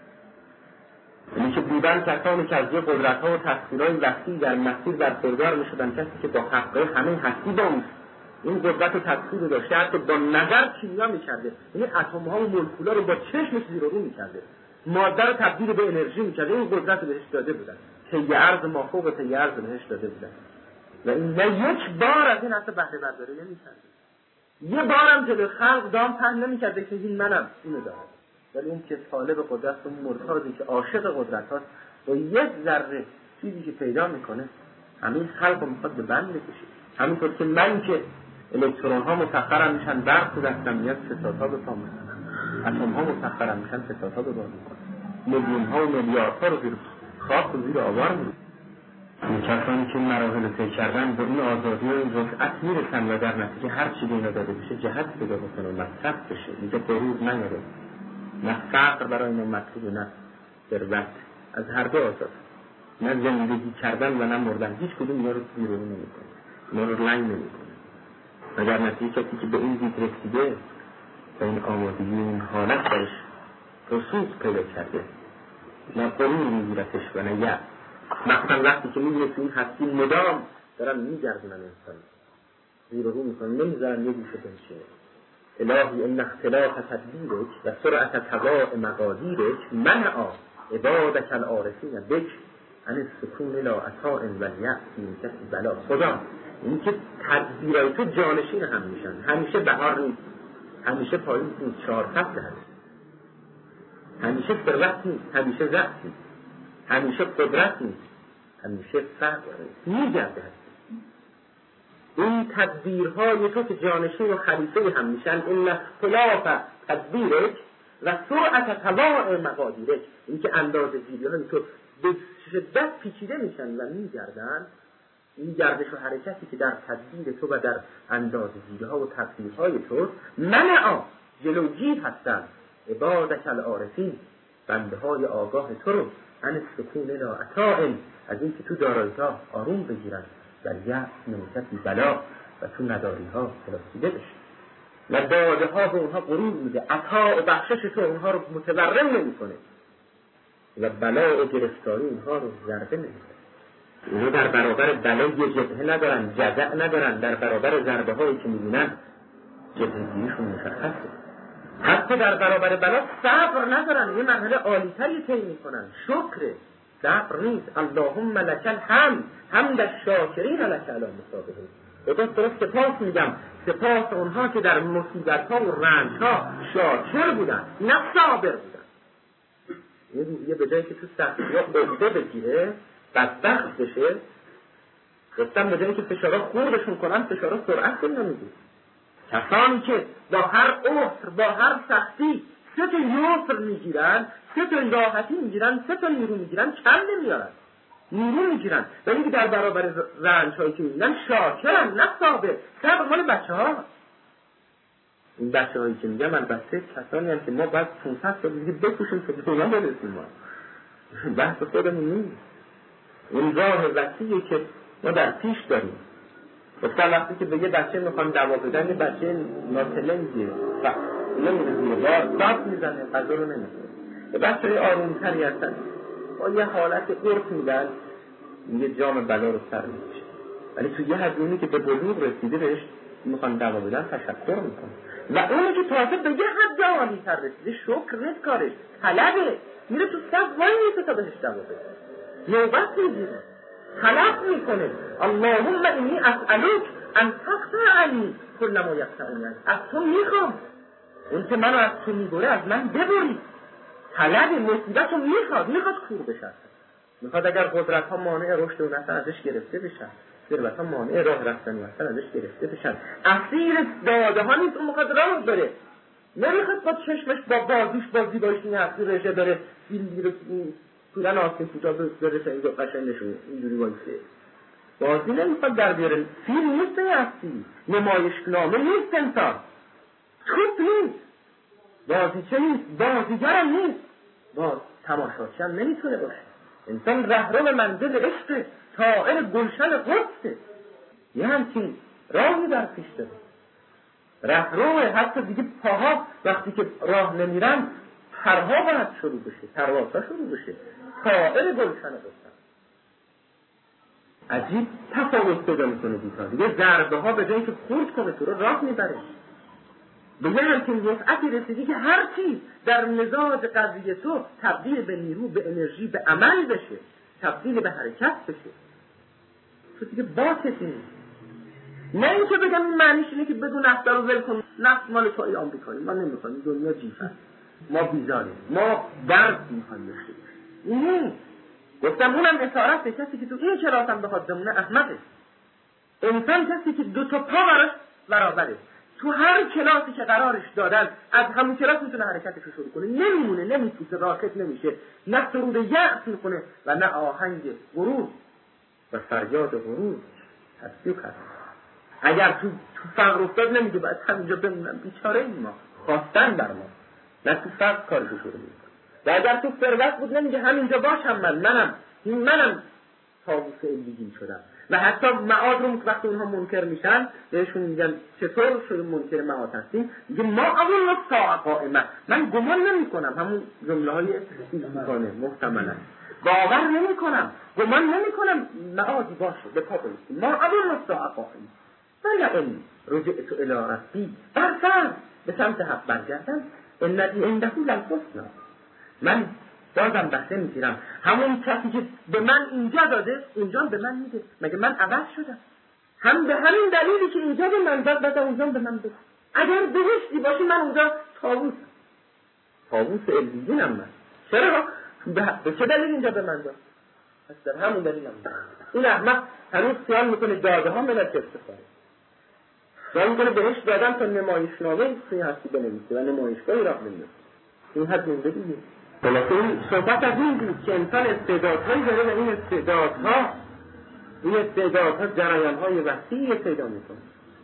[SPEAKER 2] یعنی که بودن کسانی که از یه قدرت‌ها و تسخیرهای وسیع در مسیر برخوردار میشدن، کسی که با حقه همه هستی با اون این قدرت و تسخیر رو داشته، حتی با نظر کیمیا میکرده. یعنی اتم‌ها و مولکول‌ها رو با چشمش زیر و رو میکرده، ماده رو تبدیل به انرژی میکرده. این قدرت رو بهش داده بودن، طی ارض ما فوق طی ارض بهش داده بودن و این نه یک بار از این حتی بهره برداری نمی‌کرده. یه بارم جلوی خلق دام پهن نمی‌کرده که این منم اینو دارم. ولی اون که طالب قدرت و مرتاضی که عاشق قدرت هاست، با یک ذره چیزی که پیدا میکنه همین خلق رو میخواد به بند بکشه. همینطور که من که الکترون ها مسخرم میشن برق تو دستم میاد ستاد ها به پا میکنن، اتم ها مسخرم میشن ستاد ها به بار میکنن، میلیون ها و میلیارد ها رو زیر خاک و زیر آوار میکنن. این کسانی که مراحل طی کردن به این آزادی و این رفعت میرسن و در نتیجه هر چی به اینا داده بشه جهت پیدا بکنه و مصرف بشه، دیگه غرور نیاره، نه فقر برای اینا مطلوب، نه ثروت، از هر دو آزاد، نه زندگی کردن و نه مردن. هیچ کدوم اینا رو بیرون نمیکنه، اینا رو لنگ نمیکنه. و در نتیجه کسی که به این دید رسیده و این آمادگی این حالت درش رسوخ پیدا کرده، نه غرور میگیرتش و نه یأس. مثلا وقتی که میگه که این هستی مدام دارن میگردونن انسان، زیر رو میکنن، نمیذارن یه گوشه بنشه. الهی ان اختلاف تدبیرک و سرعت تواء مقادیرک منع عبادک العارفین بک عن السکون لا عطاء والیأس من کسب بلا. خدا این که تدبیرای تو جانشین هم میشن، همیشه بهار نیست، همیشه پاییز نیست، چهار فصل هست، همیشه ثروت نیست، همیشه ضعف نیست، همیشه قدرت نیست، همیشه فقر میگرده هست. این تدبیرهای تو که جانشین و خلیفه هم میشن، این اختلاف تدبیرک و سرعت تواء مقادیرک، این که اندازه گیری های تو به شدت پیچیده میشن و میگردن، این گردش و حرکتی که در تدبیر تو و در اندازه‌گیری ها و تفسیرهای تو منعا جلوگیر هستند عبادک العارفین، بنده های آگاه تو رو عن السکون لا عطاء، از این که تو دارایی ها آروم بگیرن، در یأس نوشتی بلا و تو نداری ها خلاصیده بشه و داده ها به اونها غرور میده، عطا و بخشش تو اونها رو متورم نمی کنه و بلا و گرفتاری اونها رو ضربه نمی کنه. اونها در برابر بلا یه جبهه ندارن، جزع ندارن، در برابر ضربه هایی که میبینن جبهگیریشون مشخصه. حتی در برابر بلا صبر ندارن، یه مرحله عالی‌تری طی میکنن، شکر صبر نیست. اللهم لک الحمد حمد الشاکرین لک علی مصابهم. خدا درست سپاس میگم، سپاس اونها که در مصیبت ها و رنج ها شاکر بودن نه صابر بودن. یه روحیه به جایی که تو سختی ها عقده بگیره بدبخت بشه، گفتم به جایی که فشارها خوردشون کنن فشارها سرعت کنن میگید. کسانی که با هر عسر با هر سختی سه تا یسر میگیرن، سه تا راحتی میگیرن، سه تا نیرو میگیرن، کم نمیارن، نیرو میگیرن. ولی که در برابر رنج هایی که میگیرن شاکرن نه صابر. صبر مال بچه ها. این بچه هایی که میگم البته کسانی هم که ما باید پانصد سال دیگه بکشیم که دنیا برسیم. ما بحث خودمون نیست. این راه وسیعی که ما در پیش داریم. گفتم وقتی که به یه بچه میخوام دوا بدن، یه بچه ناتلنگیه و نمیره زیر بار داد میزنه، غذا رو نمیخوره. یه بچه آرومتری هستن با یه حالت قرص میدن یه جام بلا رو سر میشه. ولی تو یه حدونی که به بلوغ رسیده بهش میخوان دوا بدن تشکر میکنه و اونی که تازه به یه حد عالی تر رسیده شکر نیست کارش، طلبه، میره تو صف وای میسه تا بهش دوا بده، نوبت میگیره، طلب میکنه اللهم انی اسألوک ان تقطع عنی کل ما یقطعنی، از تو میخوام اون که منو از تو میبره از من ببری. طلب مصیبت رو میخواد، میخواد کور بشه، میخواد اگر قدرت ها مانع رشد و نسل ازش گرفته بشن، ثروت ها مانع راه رفتن و نسل ازش گرفته بشن، اسیر داده ها نیست، اون میخواد راه بره، نمیخواد با چشمش با بازیش با زیبایش این حقی رشه داره فیلم میره کلن آسین کوتا برسه اینجا قشنگ نشون اینجوری وایسه. بازی نمیخواد در بیاره، فیلم نیست هستی، نمایشنامه نیست، انسان توپ نیست، بازیچه نیست، بازیگر نیست، باز تماشاچی هم نمیتونه باشه. انسان رهرو منزل عشقه، طائر گلشن قدسه، یه همچین راهی در پیش داره، رهروه. حتی دیگه پاها وقتی که راه نمیرن پرها باید شروع بشه، پروازها شروع بشه، طائر گلشن قدسه. عجیب تفاوت پیدا میکنه دیگه دیگه ضربه ها به جایی که خورد کنه تو رو راه میبره. به یه همچین وسعتی رسیدی که هر چیز در مزاج قضیه تو تبدیل به نیرو، به انرژی، به عمل بشه، تبدیل به حرکت بشه. تو دیگه باکتی نیست. نه این که بگم این معنیش اینه که بدون نفت رو ول کن، نفت مال توی آمریکایی، ما نمیخوایم، دنیا جیفه، ما بیزاریم، ما درد میخوایم بشه. این گفتم اونم اشارت به کسی که تو این کلاس هم بخواد بمونه احمقه. انسان کسی که دو تا پا براش برابره، تو هر کلاسی که قرارش دادن از همون کلاس میتونه حرکتش رو شروع کنه، نمیمونه، نمیپوسه، راکت نمیشه، نه سرود یأس میکنه و نه آهنگ غرور و فریاد غرور تصدیق هست. اگر تو تو فقر افتاد نمیگه باید همینجا بمونم، بیچاره این ما خواستن بر ما، نه تو فقر کارشو شروع میکنه. و اگر تو ثروت بود نمیگه همینجا باشم، من منم این منم طاووس علیین شدم. و حتی معاد رو وقتی اونها منکر میشن بهشون میگن چطور شده منکر معاد هستیم، میگه ما اول ساعه قائمه، من گمان نمی کنم، همون جمله های میکنه محتملا باور نمی کنم، گمان نمی کنم معادی باشه به پا بایستیم، ما اول ساعه قائمه ولی این رجعت الی ربی، برفرد به سمت حق برگردن، الذی عنده الحسنی، من بازم بحثه میگیرم، همون کسی که به من اینجا داده اونجا به من میده، مگه من عوض شدم؟ هم به همین دلیلی که اینجا به من داد بعد اونجا به من بده. اگر بهشتی باشی من اونجا طاووس طاووس علیینم من، چرا؟ به چه دلیل اینجا به من داد؟ پس در همون دلیل هم داد. این احمق هنوز خیال میکنه داده ها ملت استفاده، خیال میکنه بهش دادن تا نمایشنامه توی هستی بنویسه و نمایشگاهی راه نمیده. این حد مونده دیگه. خلاصه این صحبت از این بود که انسان استعدادهایی داره و این استعدادها این استعدادها جریانهای وسیعی پیدا میکنه.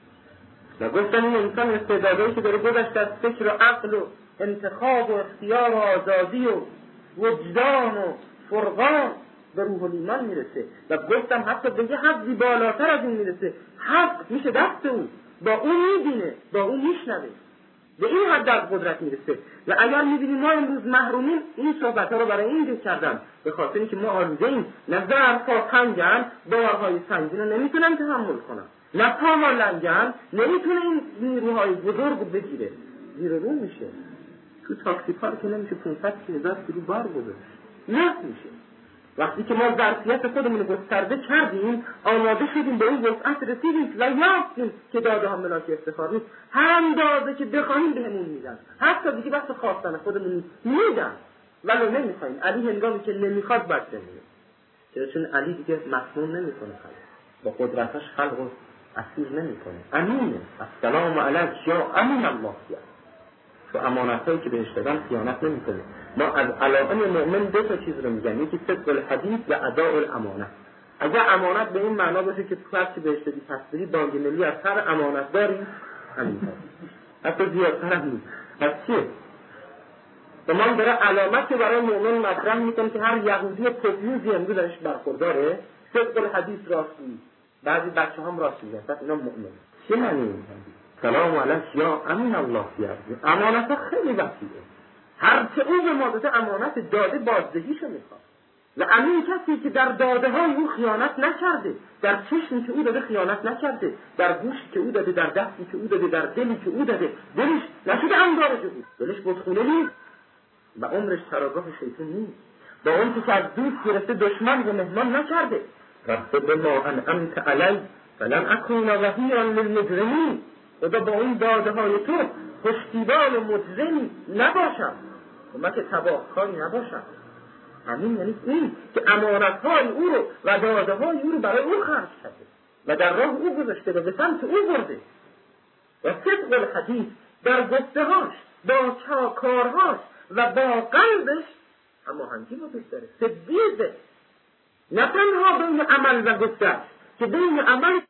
[SPEAKER 2] و گفتن این انسان استعدادهایی که داره گذشت از فکر و عقل و انتخاب و اختیار و آزادی و وجدان و فرقان به روح و ایمان میرسه و گفتم حتی به یه حدی بالاتر از این میرسه. حق میشه دست اون، با اون میبینه، با اون میشنوه، به این حد از قدرت میرسه. و اگر میبینیم ما امروز محرومیم، این صحبت ها رو برای این دیگه کردم به خاطر اینکه ما آلوده ایم. نه ظرف‌ها تنگن، بارهای سنگین رو نمیتونن تحمل کنن، نه پاها لنگن، نمیتونه این نیروهای بزرگ بگیره، زیر رو میشه. تو تاکسی پارک نمیشه پانصد هزار کیلو بار گذاشت، نه میشه. وقتی که ما ظرفیت خودمون رو گسترده کردیم، آماده شدیم به این وسعت رسیدیم و یافتیم که داده ها ملاک افتخار نیست. هر اندازه که بخواهیم بهمون میدن، حتی دیگه وقت خواستن خودمون میدن ولی نمیخوایم. علی هنگامی که نمیخواد بد بمیره، چرا؟ چون علی دیگه مسموم نمیکنه، با قدرتش خلق رو اسیر نمیکنه. امینه، السلام علیک یا امین الله یا. تو امانتایی که بهش دادن خیانت نمیکنه. ما از علائم مؤمن دو تا چیز رو میگن، یکی صدق الحدیث و اداء الامانه. اگر امانت به این معنا باشه که تو هرچی بهش دادی پس بدی، بانک ملی از هر امانت داری همین حتی زیادتر هم نیست. پس چیه؟ تمام داره علامت که برای مؤمن مطرح میکنه که هر یهودی پوفیوزی امروز درش برخورداره صدق الحدیث راستی، بعضی بچه هم راست میگن، پس اینا مؤمن. چی معنی این؟ سلام علیک یا امین الله یا. امانت خیلی وسیعه، هر چه او به ما داده امانت داده بازدهیشو میخواد. و امین کسی که در داده های او خیانت نکرده، در چشمی که او داده خیانت نکرده، در گوشی که او داده، در دستی که او داده، در دلی که او داده، دلش نشده انگار جهود، دلش بودخونه نیست و عمرش چراگاه شیطان نیست. با اون که از دوست گرفته دشمن و مهمان نکرده. رب بما انعمت علی فلن اکون ظهیرا للمجرمین. خدا با این داده های تو پشتیبان و مجرمی نباشم، کمک تباهکاری نباشم. همین یعنی این که امانت های او رو و داده های او رو برای او خرج کرده و در راه او گذاشته و به سمت او برده. و صدق الحدیث در گفتهاش، با کارهاش و با قلبش هماهنگی وجود داره. صدیقه، نه تنها بین عمل و گفتهش، که بین عمل